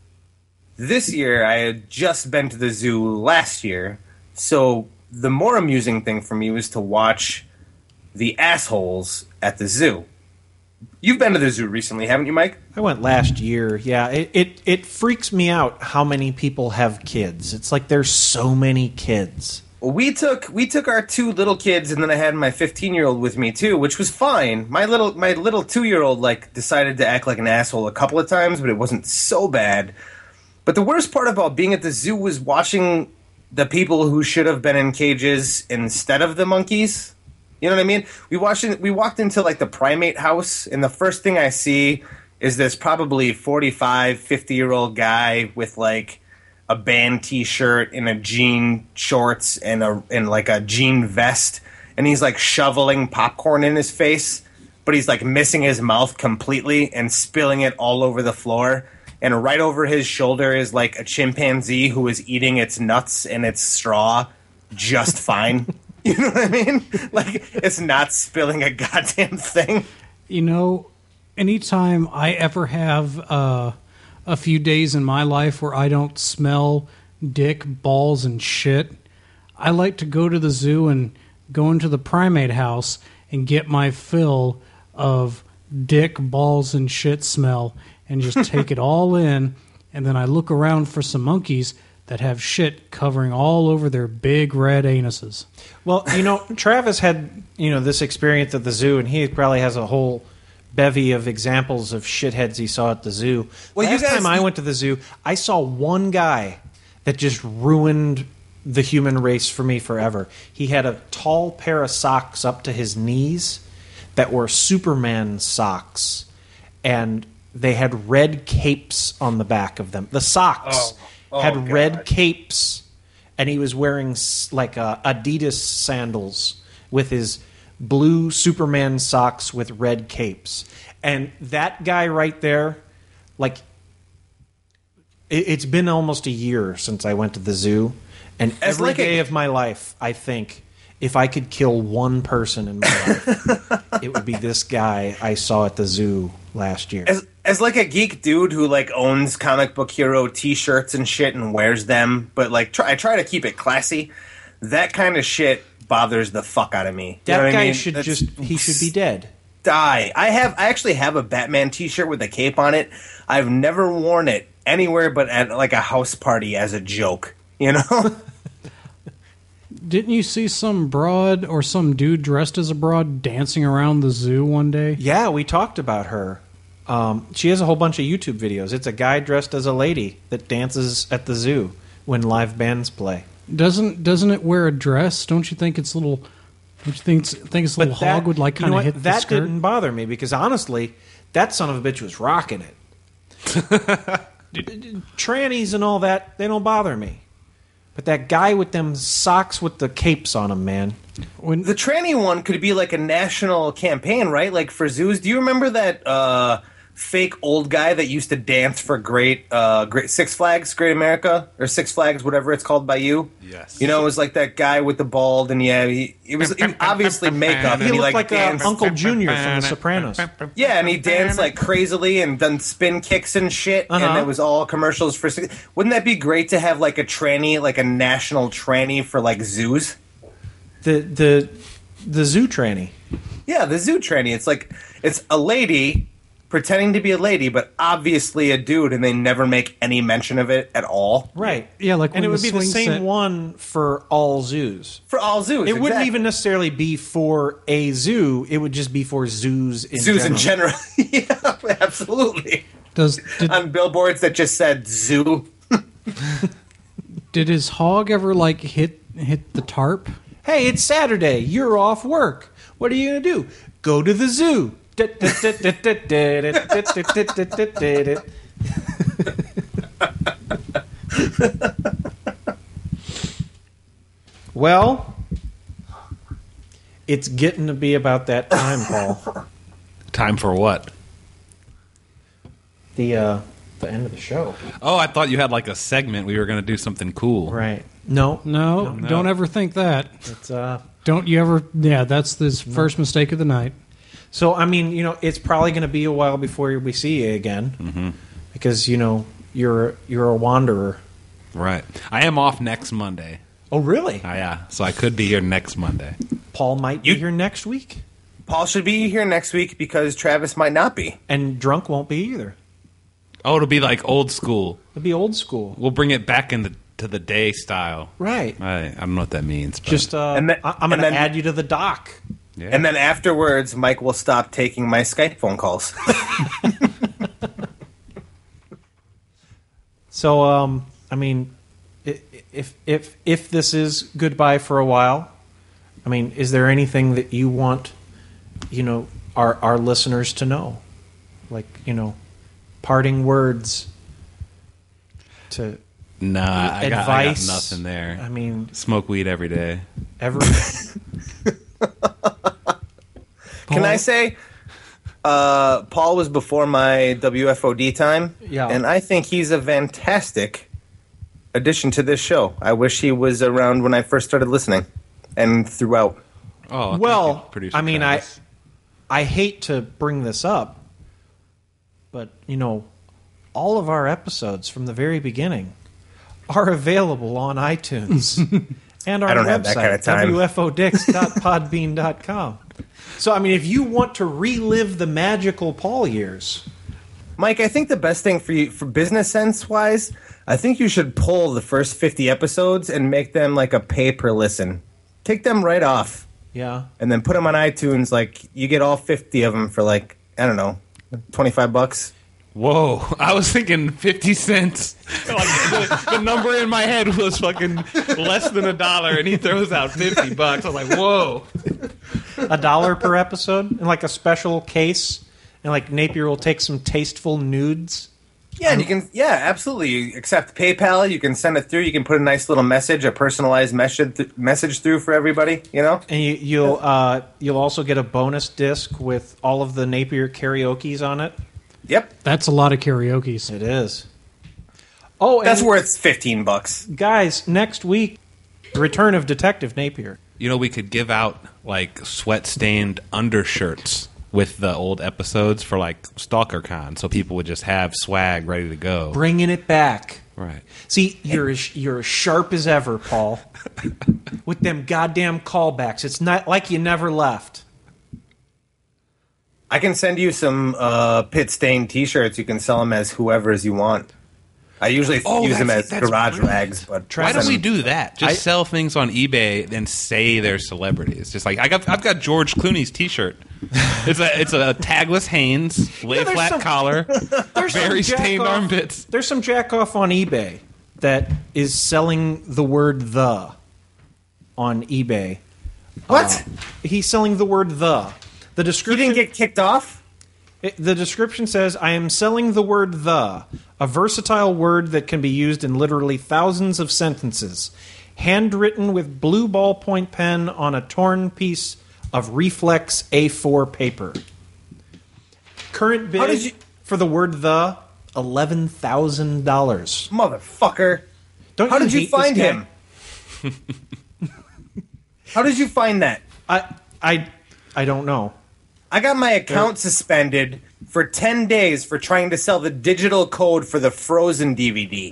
Speaker 3: This year I had just been to the zoo last year, so the more amusing thing for me was to watch the assholes at the zoo. You've been to the zoo recently, haven't you, Mike?
Speaker 2: I went last year. Yeah, it, it, it freaks me out how many people have kids. It's like there's so many kids.
Speaker 3: Well, we took we took our two little kids, and then I had my fifteen year old with me too, which was fine. My little my little two year old like decided to act like an asshole a couple of times, but it wasn't so bad. But the worst part about being at the zoo was watching the people who should have been in cages instead of the monkeys. You know what I mean? We watched in, we walked into like the primate house, and the first thing I see is this probably forty-five, fifty year old guy with like a band t-shirt and a jean shorts and a and like a jean vest, and he's like shoveling popcorn in his face, but he's like missing his mouth completely and spilling it all over the floor. And right over his shoulder is like a chimpanzee who is eating its nuts and its straw just fine. You know what I mean? Like, it's not spilling a goddamn thing.
Speaker 5: You know, anytime I ever have uh, a few days in my life where I don't smell dick, balls, and shit, I like to go to the zoo and go into the primate house and get my fill of dick, balls, and shit smell and just take it all in. And then I look around for some monkeys that have shit covering all over their big red anuses.
Speaker 2: Well, you know, Travis had, you know, this experience at the zoo, and he probably has a whole bevy of examples of shitheads he saw at the zoo.
Speaker 3: Well, you
Speaker 2: Last
Speaker 3: guys-
Speaker 2: time I went to the zoo, I saw one guy that just ruined the human race for me forever. He had a tall pair of socks up to his knees that were Superman socks, and they had red capes on the back of them. The socks
Speaker 3: Oh. Oh,
Speaker 2: had
Speaker 3: God.
Speaker 2: red capes, and he was wearing s- like uh, Adidas sandals with his blue Superman socks with red capes. And that guy right there, like, it, it's been almost a year since I went to the zoo, and
Speaker 3: As
Speaker 2: every
Speaker 3: like a-
Speaker 2: day of my life, I think if I could kill one person in my life, it would be this guy I saw at the zoo last year.
Speaker 3: As as like a geek dude who like owns comic book hero T-shirts and shit and wears them, but like try, I try to keep it classy. That kind of shit bothers the fuck out of me. You
Speaker 2: that
Speaker 3: know what
Speaker 2: guy
Speaker 3: I mean?
Speaker 2: should
Speaker 3: That's-
Speaker 2: just he should be dead.
Speaker 3: die. I have I actually have a Batman T-shirt with a cape on it. I've never worn it anywhere but at like a house party as a joke. You know.
Speaker 5: Didn't you see some broad or some dude dressed as a broad dancing around the zoo one day?
Speaker 2: Yeah, we talked about her. Um, she has a whole bunch of YouTube videos. It's a guy dressed as a lady that dances at the zoo when live bands play.
Speaker 5: Doesn't doesn't it wear a dress? Don't you think it's a little? Don't you think it's, think it's a little hog would like
Speaker 2: you know
Speaker 5: kind of
Speaker 2: what?
Speaker 5: hit the
Speaker 2: That
Speaker 5: skirt?
Speaker 2: didn't bother me because honestly, that son of a bitch was rocking it. Trannies and all that, they don't bother me. But that guy with them socks with the capes on them, man.
Speaker 5: When,
Speaker 3: The tranny one could be like a national campaign, right? Like for zoos. Do you remember that uh, fake old guy that used to dance for Great, uh, Great Six Flags, Great America, or Six Flags, whatever it's called by you?
Speaker 4: Yes.
Speaker 3: You know, it was like that guy with the bald, and yeah, he it was it was obviously makeup.
Speaker 2: He
Speaker 3: and he
Speaker 2: looked
Speaker 3: like,
Speaker 2: like uh,
Speaker 3: danced.
Speaker 2: Uncle Junior from The Sopranos.
Speaker 3: Yeah, and he danced like crazily and done spin kicks and shit,
Speaker 2: Uh-huh.
Speaker 3: and it was all commercials for. Wouldn't that be great to have like a tranny, like a national tranny for like zoos?
Speaker 2: The the the zoo tranny.
Speaker 3: Yeah, the zoo tranny. It's like it's a lady pretending to be a lady, but obviously a dude, and they never make any mention of it at all.
Speaker 2: Right.
Speaker 5: Yeah, like
Speaker 2: and
Speaker 5: when
Speaker 2: it would
Speaker 5: the
Speaker 2: be the
Speaker 5: swing
Speaker 2: same
Speaker 5: set-
Speaker 2: one for all zoos.
Speaker 3: For all zoos,
Speaker 2: It wouldn't
Speaker 3: exactly.
Speaker 2: even necessarily be for a zoo. It would just be for zoos in
Speaker 3: zoos
Speaker 2: general.
Speaker 3: in general. Yeah, absolutely.
Speaker 5: does did,
Speaker 3: On billboards that just said zoo.
Speaker 5: did his hog ever like hit hit the tarp?
Speaker 2: Hey, it's Saturday. You're off work. What are you going to do? Go to the zoo. Well, it's getting to be about that time, Paul.
Speaker 4: Time for what?
Speaker 2: The uh, the end of the show.
Speaker 4: Oh, I thought you had like a segment. We were going to do something cool.
Speaker 2: Right. No.
Speaker 5: No,
Speaker 4: No.
Speaker 5: don't ever think that.
Speaker 2: It's uh
Speaker 5: Don't you ever? Yeah, that's his first mistake of the night.
Speaker 2: So, I mean, you know, it's probably going to be a while before we see you again, mm-hmm. because you know you're you're a wanderer.
Speaker 4: Right. I am off next Monday.
Speaker 2: Oh, really?
Speaker 4: Oh, yeah. So I could be here next Monday.
Speaker 2: Paul might
Speaker 3: You-
Speaker 2: be here next week,
Speaker 3: Paul should be here next week because Travis might not be.
Speaker 2: and Drunk won't be either.
Speaker 4: Oh, it'll be like old school.
Speaker 2: It'll be old school,
Speaker 4: We'll bring it back in the, to the day style.
Speaker 2: right?
Speaker 4: I, I don't know what that means. But
Speaker 2: Just uh,
Speaker 3: And then-
Speaker 2: I- I'm going
Speaker 3: and
Speaker 2: to
Speaker 3: then-
Speaker 2: add you to the doc.
Speaker 4: yeah.
Speaker 3: And then afterwards, Mike will stop taking my Skype phone calls.
Speaker 2: So, um, I mean, i- if if if this is goodbye for a while, I mean, is there anything that you want, you know, our our listeners to know, like you know, parting words to
Speaker 4: nah, I got, I got
Speaker 2: advice?
Speaker 4: nothing there.
Speaker 2: I mean,
Speaker 4: Smoke weed every day.
Speaker 2: ever.
Speaker 3: Can I say, uh, Paul was before my W F O D time,
Speaker 2: Yeah.
Speaker 3: and I think he's a fantastic addition to this show. I wish he was around when I first started listening and throughout.
Speaker 4: Oh, thank
Speaker 2: Well,
Speaker 4: you, Producer
Speaker 2: I mean,
Speaker 4: Travis.
Speaker 2: I hate to bring this up, but you know, all of our episodes from the very beginning are available on iTunes and our
Speaker 3: I don't
Speaker 2: website,
Speaker 3: have that kind of time.
Speaker 2: w f o dix dot podbean dot com. So, I mean, if you want to relive the magical Paul years,
Speaker 3: Mike, I think the best thing for you, for business sense wise, I think you should pull the first fifty episodes and make them like a pay per listen. Take them right off
Speaker 2: yeah,
Speaker 3: and then put them on iTunes. Like you get all fifty of them for like, I don't know, twenty-five bucks.
Speaker 4: Whoa, I was thinking fifty cents. Like the, the number in my head was fucking less than a dollar, and he throws out fifty bucks. I was like, whoa.
Speaker 2: a dollar per episode in like a special case, and like Napier will take some tasteful nudes.
Speaker 3: Yeah, and you can, yeah, absolutely. You accept PayPal. You can send it through. You can put a nice little message, a personalized message, th- message through for everybody. You know.
Speaker 2: And you, you'll uh, you'll also get a bonus disc with all of the Napier karaoke's on it.
Speaker 3: Yep,
Speaker 5: That's a lot of karaoke's.
Speaker 2: It is. Oh, and
Speaker 3: that's worth fifteen bucks.
Speaker 2: guys, next week, the return of Detective Napier.
Speaker 4: You know, we could give out like sweat-stained undershirts with the old episodes for like StalkerCon, so people would just have swag ready to go.
Speaker 2: Bringing it back.
Speaker 4: Right.
Speaker 2: See, you're as, you're as sharp as ever, Paul. With them goddamn callbacks. It's not like you never left.
Speaker 3: I can send you some uh, pit stained T-shirts. You can sell them as whoever's you want. I usually
Speaker 4: Oh,
Speaker 3: use them
Speaker 4: that's-
Speaker 3: as
Speaker 4: that's
Speaker 3: garage
Speaker 4: brilliant.
Speaker 3: rags, but
Speaker 4: Why don't
Speaker 3: send
Speaker 4: we
Speaker 3: them-
Speaker 4: do that? Just
Speaker 2: I-
Speaker 4: sell things on eBay and say they're celebrities. Just like I got, I've got George Clooney's T-shirt. It's a, it's a tagless Hanes, lay
Speaker 2: Yeah, there's
Speaker 4: flat
Speaker 2: some-
Speaker 4: collar,
Speaker 2: There's
Speaker 4: very
Speaker 2: some
Speaker 4: stained
Speaker 2: jack-off-
Speaker 4: armpits.
Speaker 2: There's some jack off on eBay. that is selling the word "the" on eBay.
Speaker 3: What?
Speaker 2: Uh, he's selling the word "the." The
Speaker 3: He
Speaker 2: description
Speaker 3: didn't get kicked off?
Speaker 2: It, the description says, I am selling the word "the," a versatile word that can be used in literally thousands of sentences. Handwritten with blue ballpoint pen on a torn piece of reflex A four paper. Current
Speaker 3: How did
Speaker 2: bid
Speaker 3: you-
Speaker 2: for the word "the," eleven thousand dollars.
Speaker 3: Motherfucker.
Speaker 2: Don't
Speaker 3: How did you
Speaker 2: hate this
Speaker 3: find
Speaker 2: guy?
Speaker 3: him? How did you find that?
Speaker 2: I, I, I don't know.
Speaker 3: I got my account suspended for ten days for trying to sell the digital code for the Frozen D V D.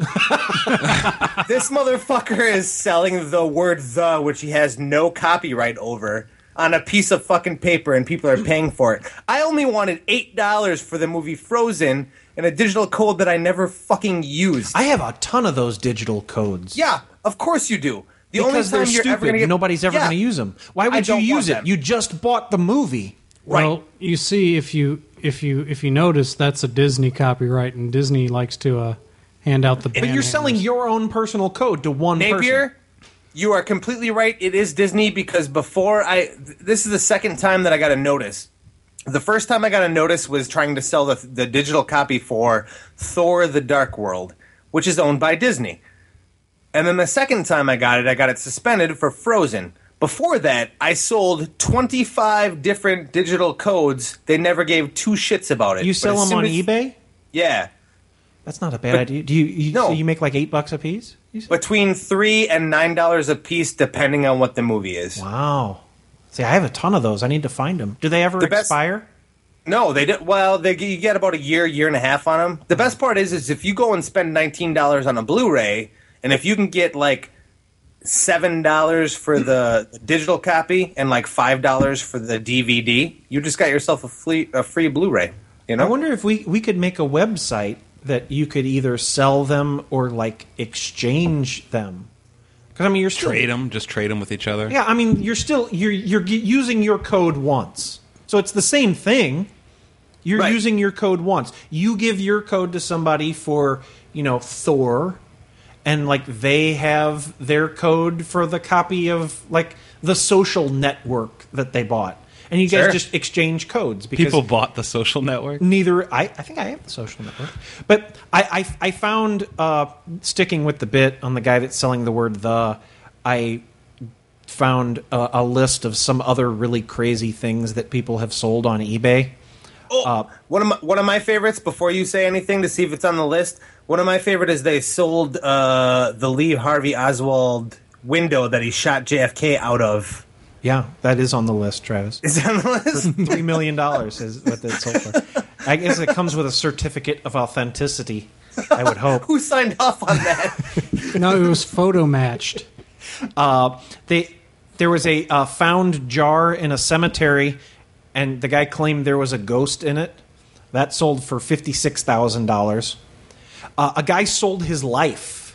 Speaker 3: This motherfucker is selling the word "the," which he has no copyright over, on a piece of fucking paper, and people are paying for it. I only wanted eight dollars for the movie Frozen and a digital code that I never fucking used.
Speaker 2: I have a ton of those digital codes.
Speaker 3: yeah, of course you do. The
Speaker 2: because
Speaker 3: only
Speaker 2: they're
Speaker 3: time you're
Speaker 2: stupid.
Speaker 3: ever gonna get,
Speaker 2: Nobody's ever
Speaker 3: Yeah.
Speaker 2: going to use them. Why
Speaker 3: I
Speaker 2: would you
Speaker 3: don't
Speaker 2: use
Speaker 3: want
Speaker 2: it?
Speaker 3: them.
Speaker 2: You just bought the movie.
Speaker 5: Well, you see, if you if you if you notice, that's a Disney copyright, and Disney likes to uh, hand out the.
Speaker 2: But you're selling your own personal code to one
Speaker 3: Napier,
Speaker 2: person.
Speaker 3: you are completely right. It is Disney because before I, th- this is the second time that I got a notice. The first time I got a notice was trying to sell the, the digital copy for Thor: The Dark World, which is owned by Disney. And then the second time I got it, I got it suspended for Frozen. Before that, I sold twenty-five different digital codes. They never gave two shits about it.
Speaker 2: You
Speaker 3: But
Speaker 2: sell
Speaker 3: as
Speaker 2: them
Speaker 3: soon
Speaker 2: on
Speaker 3: as-
Speaker 2: eBay?
Speaker 3: Yeah.
Speaker 2: That's not a bad idea. Do you? you
Speaker 3: No.
Speaker 2: So you make like eight bucks a piece? You said?
Speaker 3: Between three and nine dollars a piece, depending on what the movie is.
Speaker 2: Wow. See, I have a ton of those. I need to find them. Do they ever
Speaker 3: The best-
Speaker 2: expire?
Speaker 3: No, they did. Well, they you get about a year, year and a half on them. The best part is, is if you go and spend nineteen dollars on a Blu-ray, and if you can get like seven dollars for the digital copy and like five dollars for the D V D, you just got yourself a free a free Blu-ray. You know,
Speaker 2: I wonder if we we could make a website that you could either sell them or like exchange them. Because I mean, you're still
Speaker 4: Trade them, just trade them with each other.
Speaker 2: Yeah, I mean, you're still you're you're g- using your code once, so it's the same thing. You're
Speaker 3: Right.
Speaker 2: using your code once. You give your code to somebody for, you know, Thor, and like they have their code for the copy of like the Social Network that they bought, and you guys
Speaker 3: Sure.
Speaker 2: just exchange codes because
Speaker 4: People bought the Social Network.
Speaker 2: neither I, I think I have the Social Network, but I I, I found uh, sticking with the bit on the guy that's selling the word "the." I found a, a list of some other really crazy things that people have sold on eBay.
Speaker 3: Oh, one of my one of my favorites. Before you say anything, to see if it's on the list, one of my favorite is they sold uh, the Lee Harvey Oswald window that he shot J F K out of.
Speaker 2: Yeah, that is on the list, Travis.
Speaker 3: Is that on the list?
Speaker 2: Three million dollars is what they sold for. I guess it comes with a certificate of authenticity. I would hope.
Speaker 3: Who signed off on that?
Speaker 5: No, it was photo matched.
Speaker 2: Uh, they there was a uh, found jar in a cemetery, and the guy claimed there was a ghost in it. That sold for fifty six thousand uh, dollars. A guy sold his life.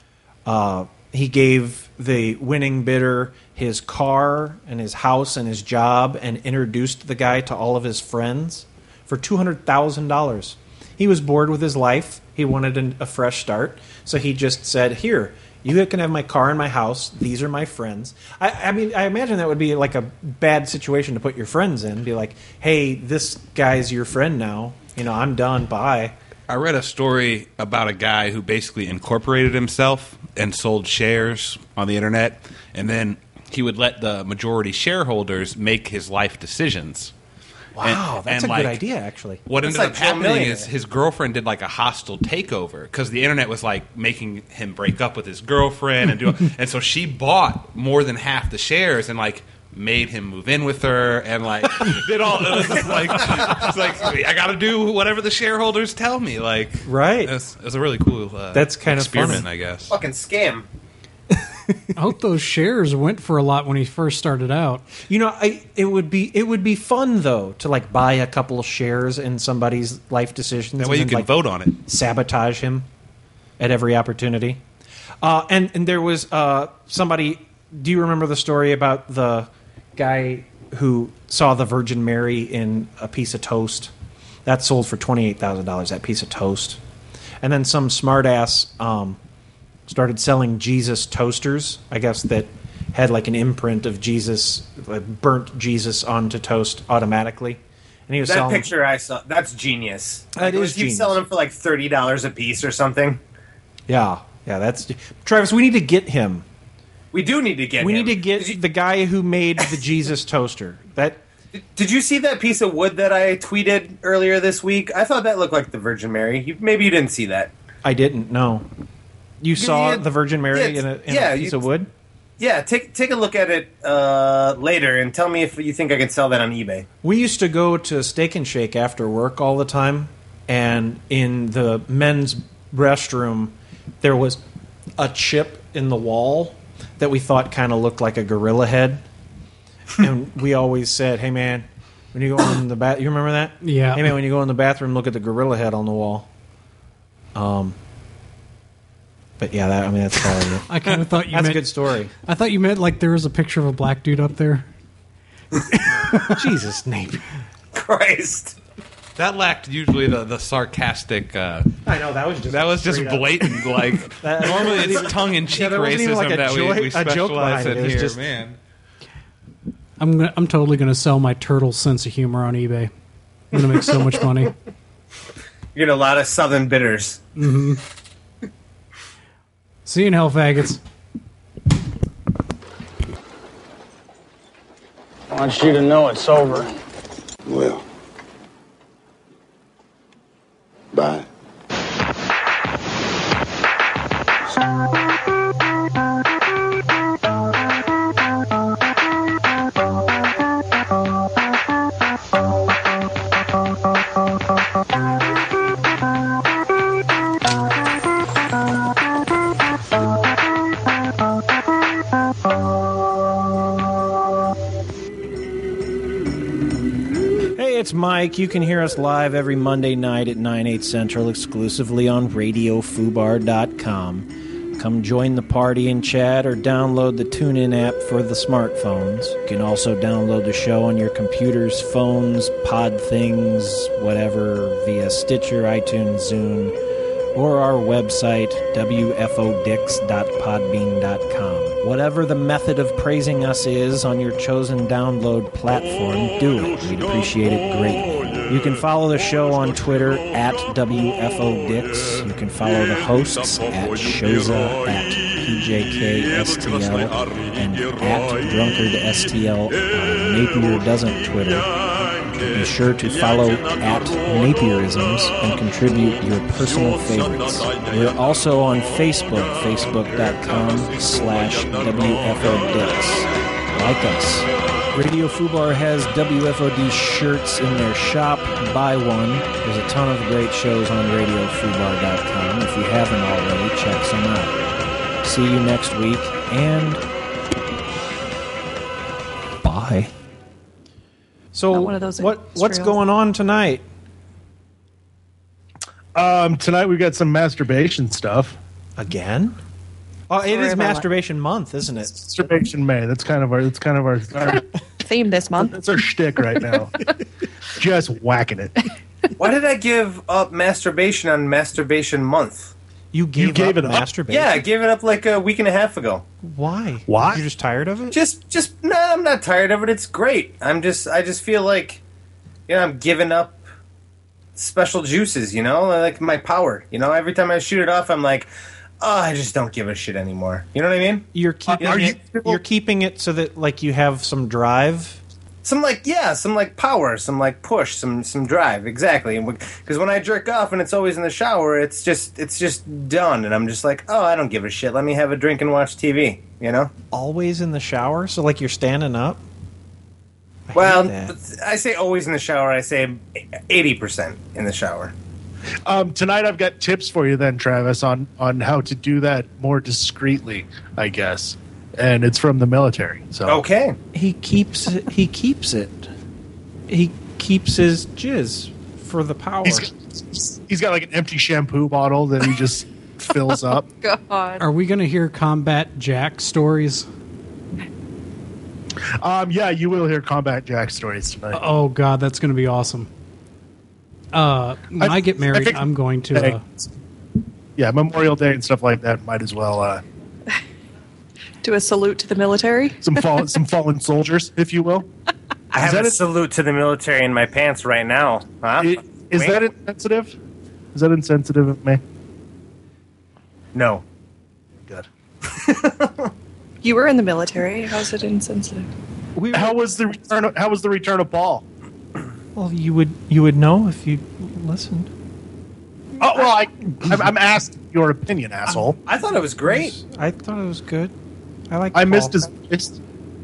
Speaker 2: Uh, he gave the winning bidder his car and his house and his job, and introduced the guy to all of his friends for two hundred thousand dollars. He was bored with his life. He wanted an, a fresh start, so he just said, "Here, you can have my car and my house. These are my friends." I, I mean, I imagine that would be like a bad situation to put your friends in. Be like, "Hey, this guy's your friend now. You know, I'm done. Bye."
Speaker 4: I read a story about a guy who basically incorporated himself and sold shares on the internet, and then he would let the majority shareholders make his life decisions.
Speaker 2: Wow,
Speaker 4: And-
Speaker 2: that's
Speaker 4: and,
Speaker 2: a good
Speaker 4: like,
Speaker 2: idea, actually.
Speaker 4: What
Speaker 3: That's
Speaker 4: ended
Speaker 3: like
Speaker 4: up
Speaker 3: Joe
Speaker 4: happening
Speaker 3: Millionaire.
Speaker 4: is his girlfriend did like a hostile takeover because the internet was like making him break up with his girlfriend, and do and so she bought more than half the shares and like made him move in with her and like did all it was just like it's like I got to do whatever the shareholders tell me. Like
Speaker 2: Right.
Speaker 4: it was, it was a really cool. Uh,
Speaker 2: That's kind of
Speaker 4: experiment,
Speaker 2: funny.
Speaker 4: I guess.
Speaker 3: Fucking scam.
Speaker 5: I hope those shares went for a lot when he first started out.
Speaker 2: You know, I, it would be it would be fun though to like buy a couple of shares in somebody's life decisions.
Speaker 4: That way you
Speaker 2: and
Speaker 4: can
Speaker 2: then, like,
Speaker 4: vote on it.
Speaker 2: sabotage him at every opportunity. Uh, and and there was uh, somebody. Do you remember the story about the guy who saw the Virgin Mary in a piece of toast? That sold for twenty eight thousand dollars. That piece of toast, and then some smartass um, started selling Jesus toasters. I guess that had like an imprint of Jesus, like burnt Jesus onto toast automatically. And he was
Speaker 3: That
Speaker 2: selling
Speaker 3: picture I saw, that's genius.
Speaker 2: That
Speaker 3: Like,
Speaker 2: is
Speaker 3: was he
Speaker 2: genius.
Speaker 3: selling them for like thirty dollars a piece or something?
Speaker 2: Yeah, yeah. That's Travis. We need to get him.
Speaker 3: We do need to get
Speaker 2: We
Speaker 3: him.
Speaker 2: need to get
Speaker 3: Did you,
Speaker 2: the guy who made the Jesus toaster. That
Speaker 3: did you see that piece of wood that I tweeted earlier this week? I thought that looked like the Virgin Mary. You, maybe you didn't see that.
Speaker 2: I didn't know. You saw
Speaker 3: you-
Speaker 2: the Virgin Mary
Speaker 3: yeah,
Speaker 2: in a, in
Speaker 3: yeah,
Speaker 2: a piece
Speaker 3: you-
Speaker 2: of wood?
Speaker 3: Yeah, take take a look at it uh, later and tell me if you think I can sell that on eBay.
Speaker 2: We used to go to Steak and Shake after work all the time, and in the men's restroom, there was a chip in the wall that we thought kind of looked like a gorilla head. And we always said, hey, man, when you go in the bath, you remember that?
Speaker 5: Yeah.
Speaker 2: Hey, man, when you go in the bathroom, look at the gorilla head on the wall. Um, But yeah, that, I mean, that's probably
Speaker 5: I kind of thought you
Speaker 2: that's
Speaker 5: meant
Speaker 2: a good story.
Speaker 5: I thought you meant like there was a picture of a black dude up there.
Speaker 2: Jesus, Nate.
Speaker 3: Christ.
Speaker 4: That lacked usually the, the sarcastic. Uh,
Speaker 2: I know, that was just
Speaker 4: that was just
Speaker 2: straight up.
Speaker 4: blatant. Like
Speaker 2: That-
Speaker 4: normally it's tongue in cheek
Speaker 2: Yeah, there wasn't even
Speaker 4: racism
Speaker 2: like a
Speaker 4: that
Speaker 2: joy-
Speaker 4: we, we
Speaker 2: a joke
Speaker 4: specialize
Speaker 2: behind it.
Speaker 4: in
Speaker 2: It was
Speaker 4: here,
Speaker 2: just-
Speaker 4: man.
Speaker 5: I'm gonna, I'm totally gonna sell my turtle sense of humor on eBay. I'm gonna make so much money.
Speaker 3: You get a lot of Southern bitters.
Speaker 5: See you in hell, faggots.
Speaker 8: I want you to know it's over.
Speaker 9: Well, bye.
Speaker 2: Hey, it's Mike. You can hear us live every Monday night at nine, eight Central, exclusively on radio fubar dot com. Come join the party and chat or download the TuneIn app for the smartphones. You can also download the show on your computers, phones, pod things, whatever, via Stitcher, iTunes, Zune, or our website, w f o dix dot podbean dot com. Whatever the method of praising us is on your chosen download platform, do it. We'd appreciate it greatly. You can follow the show on Twitter at W F O Dix. You can follow the hosts at Shoza, at P J K S T L, and at Drunkard S T L on Napier Doesn't Twitter. Be sure to follow at Napierisms and contribute your personal favorites. We're also on Facebook, facebook.com slash WFODix. Like us. Radio Fubar has W F O D shirts in their shop. Buy one. There's a ton of great shows on radio fubar dot com. If you haven't already, check some out. See you next week, and bye. So,
Speaker 10: Not one of those
Speaker 2: what what's
Speaker 10: Israels.
Speaker 2: going on tonight?
Speaker 11: Um, tonight we've got some masturbation stuff.
Speaker 2: Again? Oh, it
Speaker 10: Story
Speaker 2: is
Speaker 10: of my life.
Speaker 2: masturbation month, isn't it?
Speaker 11: Masturbation May. That's kind of our. That's kind of our. our
Speaker 10: Theme this month.
Speaker 11: that's our shtick right now. Just whacking it.
Speaker 3: Why did I give up masturbation on Masturbation Month?
Speaker 2: You gave,
Speaker 11: You gave
Speaker 2: up
Speaker 11: it up?
Speaker 2: masturbation?
Speaker 3: Yeah, I gave it up like a week and a half ago.
Speaker 2: Why?
Speaker 11: Why?
Speaker 2: You're just tired of it?
Speaker 3: Just, just no, I'm not tired of it. It's great. I'm just, I just feel like, you know, I'm giving up special juices. You know, like my power. You know, every time I shoot it off, I'm like, oh, I just don't give a shit anymore. You know what I mean?
Speaker 2: You're keeping
Speaker 11: Are
Speaker 2: it.
Speaker 11: you-
Speaker 2: You're keeping it so that like you have some drive.
Speaker 3: Some like yeah, some like power, some like push, some some drive. Exactly. Because when I jerk off and it's always in the shower, it's just it's just done, and I'm just like, oh, I don't give a shit. Let me have a drink and watch T V. You know.
Speaker 2: Always in the shower, so like you're standing up. I hate
Speaker 3: Well,
Speaker 2: that.
Speaker 3: I say always in the shower. I say eighty percent in the shower.
Speaker 11: Um, tonight I've got tips for you then, Travis, on on how to do that more discreetly, I guess. And it's from the military. So
Speaker 3: Okay.
Speaker 2: he keeps it, he keeps it. He keeps his jizz for the power.
Speaker 11: he's got, he's got like an empty shampoo bottle that he just fills up.
Speaker 10: God.
Speaker 5: Are we going to hear Combat Jack stories?
Speaker 11: Um, yeah, you will hear Combat Jack stories tonight.
Speaker 5: Oh God, that's going to be awesome. Uh, when I,
Speaker 11: I-
Speaker 5: get
Speaker 11: I
Speaker 5: married,
Speaker 11: think-
Speaker 5: I'm going to. Uh,
Speaker 11: yeah, Memorial Day and stuff like that. Might as well uh,
Speaker 10: Do a salute to the military.
Speaker 11: some fallen some fallen soldiers, if you will.
Speaker 3: I have
Speaker 11: that
Speaker 3: a
Speaker 11: it?
Speaker 3: salute to the military in my pants right now. Huh?
Speaker 11: I- Is
Speaker 3: Wait.
Speaker 11: that insensitive? Is that insensitive of me?
Speaker 3: No.
Speaker 11: Good.
Speaker 10: You were in the military. How's it insensitive?
Speaker 2: We
Speaker 11: How was the return? Of, how was the return of Paul?
Speaker 2: well, you would you would know if you listened.
Speaker 11: Oh well, I I'm, I'm asked your opinion, asshole.
Speaker 3: I thought it was great.
Speaker 2: I thought it was good. I like.
Speaker 11: I
Speaker 2: Paul.
Speaker 11: missed his. Missed,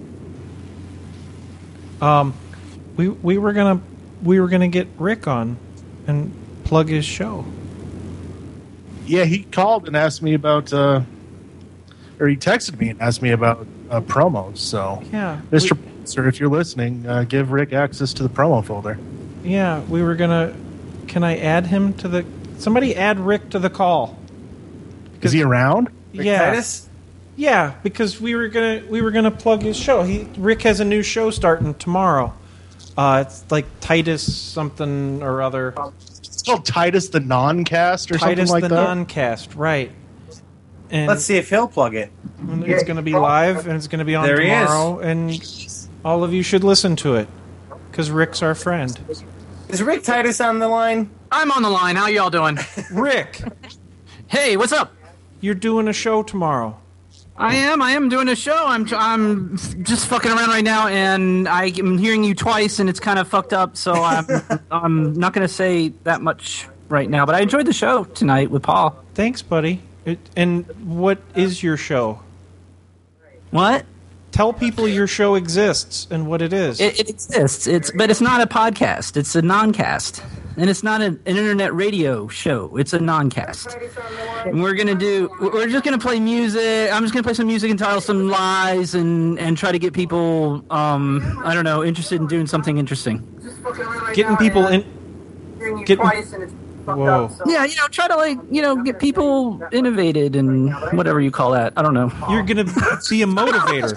Speaker 2: Um, we we were gonna we were gonna get Rick on and plug his show.
Speaker 11: yeah, he called and asked me about, uh, or he texted me and asked me about uh, promos. So,
Speaker 2: Yeah,
Speaker 11: Mister Sir, if you're listening, uh, give Rick access to the promo folder.
Speaker 2: We, yeah, we were gonna. Can I add him to the? Somebody add Rick to the call.
Speaker 11: Is he around?
Speaker 3: Rick
Speaker 2: yeah,
Speaker 3: Titus?
Speaker 2: yeah, because we were gonna we were gonna plug his show. He Rick has a new show starting tomorrow. Uh, it's like Titus something or other.
Speaker 11: It's called Titus the Non-Cast or
Speaker 2: Titus
Speaker 11: something like
Speaker 2: the
Speaker 11: that.
Speaker 2: Non-Cast, right? And
Speaker 3: Let's see if he'll plug it.
Speaker 2: it's going to be live and it's going to be on
Speaker 3: There he is.
Speaker 2: tomorrow, and all of you should listen to it because Rick's our friend.
Speaker 3: Is Rick Titus on the line?
Speaker 12: I'm on the line. How y'all doing?
Speaker 2: Rick,
Speaker 12: Hey, what's up?
Speaker 2: you're doing a show tomorrow.
Speaker 12: I am. I am doing a show. I'm. I'm just fucking around right now, and I'm hearing you twice, and it's kind of fucked up. So I'm. I'm not going to say that much right now. But I enjoyed the show tonight with Paul.
Speaker 2: Thanks, buddy. It, and what is your show?
Speaker 12: What?
Speaker 2: Tell people your show exists and what it is.
Speaker 12: It, it exists. It's but it's not a podcast. It's a non-cast, and it's not an, an internet radio show. It's a non-cast. And we're gonna do. We're just gonna play music. I'm just gonna play some music and tell some lies and and try to get people. Um, I don't know, interested in doing something interesting.
Speaker 2: Getting people in. Getting. Whoa.
Speaker 12: Yeah, you know, try to like you know get people innovated and whatever you call that. I don't know.
Speaker 2: You're gonna be a motivator.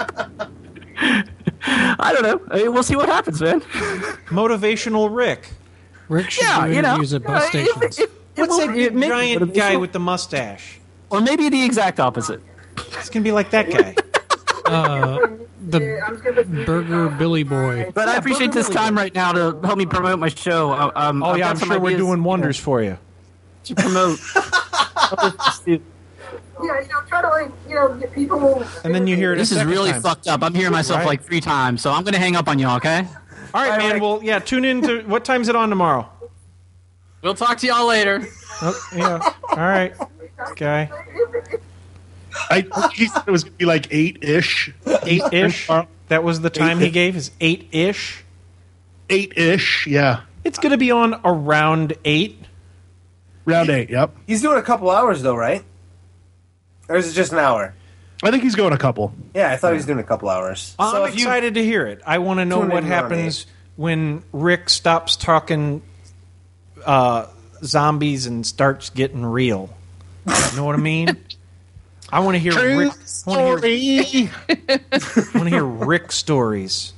Speaker 12: I don't know. I mean, we'll see what happens, man.
Speaker 2: Motivational Rick.
Speaker 5: Rick should
Speaker 12: Yeah,
Speaker 5: do
Speaker 12: you know,
Speaker 5: interviews at bus
Speaker 12: uh, if-
Speaker 5: stations.
Speaker 12: if-
Speaker 2: What's
Speaker 12: well,
Speaker 2: that
Speaker 12: it may-
Speaker 2: giant guy with the mustache?
Speaker 12: Or maybe the exact opposite.
Speaker 2: It's gonna be like that guy.
Speaker 5: uh, the Burger Billy Boy.
Speaker 12: But I appreciate this time right now to help me promote my show. Uh, Um,
Speaker 2: Oh
Speaker 12: I've
Speaker 2: yeah,
Speaker 12: got
Speaker 2: I'm
Speaker 12: some
Speaker 2: sure we're
Speaker 12: ideas,
Speaker 2: doing
Speaker 12: you
Speaker 2: wonders
Speaker 12: know,
Speaker 2: for you.
Speaker 12: to promote.
Speaker 13: Yeah, you know, try to like, you know, get people.
Speaker 2: And then you hear it.
Speaker 12: This
Speaker 2: a
Speaker 12: is
Speaker 2: second
Speaker 12: really
Speaker 2: time.
Speaker 12: fucked up. I'm hearing myself
Speaker 2: Right.
Speaker 12: like three times, so I'm going to hang up on y'all, okay?
Speaker 2: All right, man. Well, yeah. Tune in to what time's it on tomorrow?
Speaker 12: We'll talk to y'all later.
Speaker 2: Oh, yeah. All right, guy.
Speaker 11: I think he said it was going to be like eight-ish.
Speaker 2: Eight-ish. That was the time he gave. Is eight-ish.
Speaker 11: Eight-ish, yeah.
Speaker 2: It's gonna be on around eight.
Speaker 11: Round eight, yep.
Speaker 3: He's doing a couple hours though, right? Or is it just an hour?
Speaker 11: I think he's going a couple.
Speaker 3: Yeah, I thought he was doing a couple hours.
Speaker 2: I'm
Speaker 3: so if you
Speaker 2: excited to hear it. I want to know
Speaker 3: Tune
Speaker 2: what
Speaker 3: in around
Speaker 2: happens when Rick stops talking uh, zombies and starts getting real. You know what I mean? I want to hear
Speaker 11: True
Speaker 2: Rick. I want to hear,
Speaker 11: story.
Speaker 2: I want to hear Rick stories.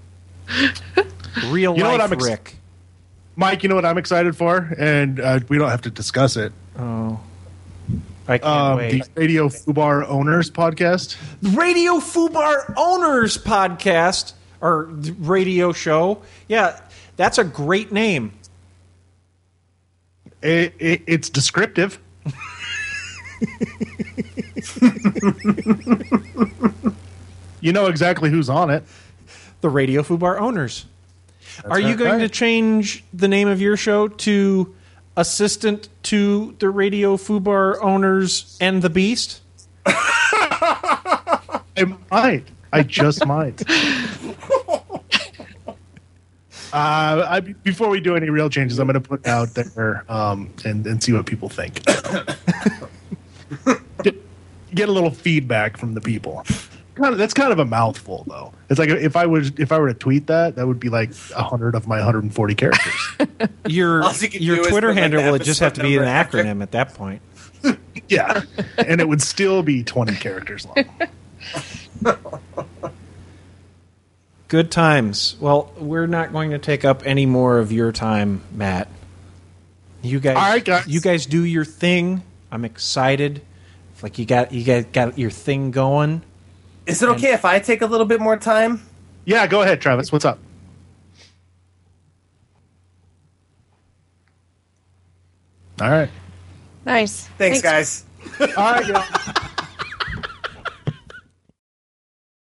Speaker 2: Real
Speaker 11: You know
Speaker 2: life
Speaker 11: what I'm ex-
Speaker 2: Rick.
Speaker 11: Mike, you know what I'm excited for? And uh, we don't have to discuss it.
Speaker 2: Oh, I can't
Speaker 11: Um,
Speaker 2: wait.
Speaker 11: the Radio Fubar Owners podcast.
Speaker 2: Radio Fubar Owners podcast or radio show. Yeah, that's a great name.
Speaker 11: It, it, it's descriptive. You know exactly who's on it.
Speaker 2: The Radio Fubar Owners. Are you
Speaker 11: right.
Speaker 2: going to change the name of your show to Assistant to the Radio Fubar Owners and the Beast?
Speaker 11: I might. I just might. Uh, I, before we do any real changes, I'm going to put out there um, and, and see what people think. get, get a little feedback from the people. Kind of, that's kind of a mouthful, though. It's like if I was if I were to tweet that, that would be like a hundred of my one hundred forty characters.
Speaker 2: Your
Speaker 3: All you can do
Speaker 2: your
Speaker 3: is
Speaker 2: Twitter
Speaker 3: put, like,
Speaker 2: handle
Speaker 3: the
Speaker 2: would just have to be an
Speaker 3: episode number after.
Speaker 2: acronym at that point.
Speaker 11: Yeah, and it would still be twenty characters long.
Speaker 2: Good times. Well, we're not going to take up any more of your time, Matt. You guys,
Speaker 11: All right, guys.
Speaker 2: you guys do your thing. I'm excited. It's like you got you got got your thing going.
Speaker 3: Is it okay if I take a little bit more time?
Speaker 11: Yeah, go ahead, Travis. What's up? All right.
Speaker 10: Nice.
Speaker 3: Thanks, guys.
Speaker 11: All right, guys.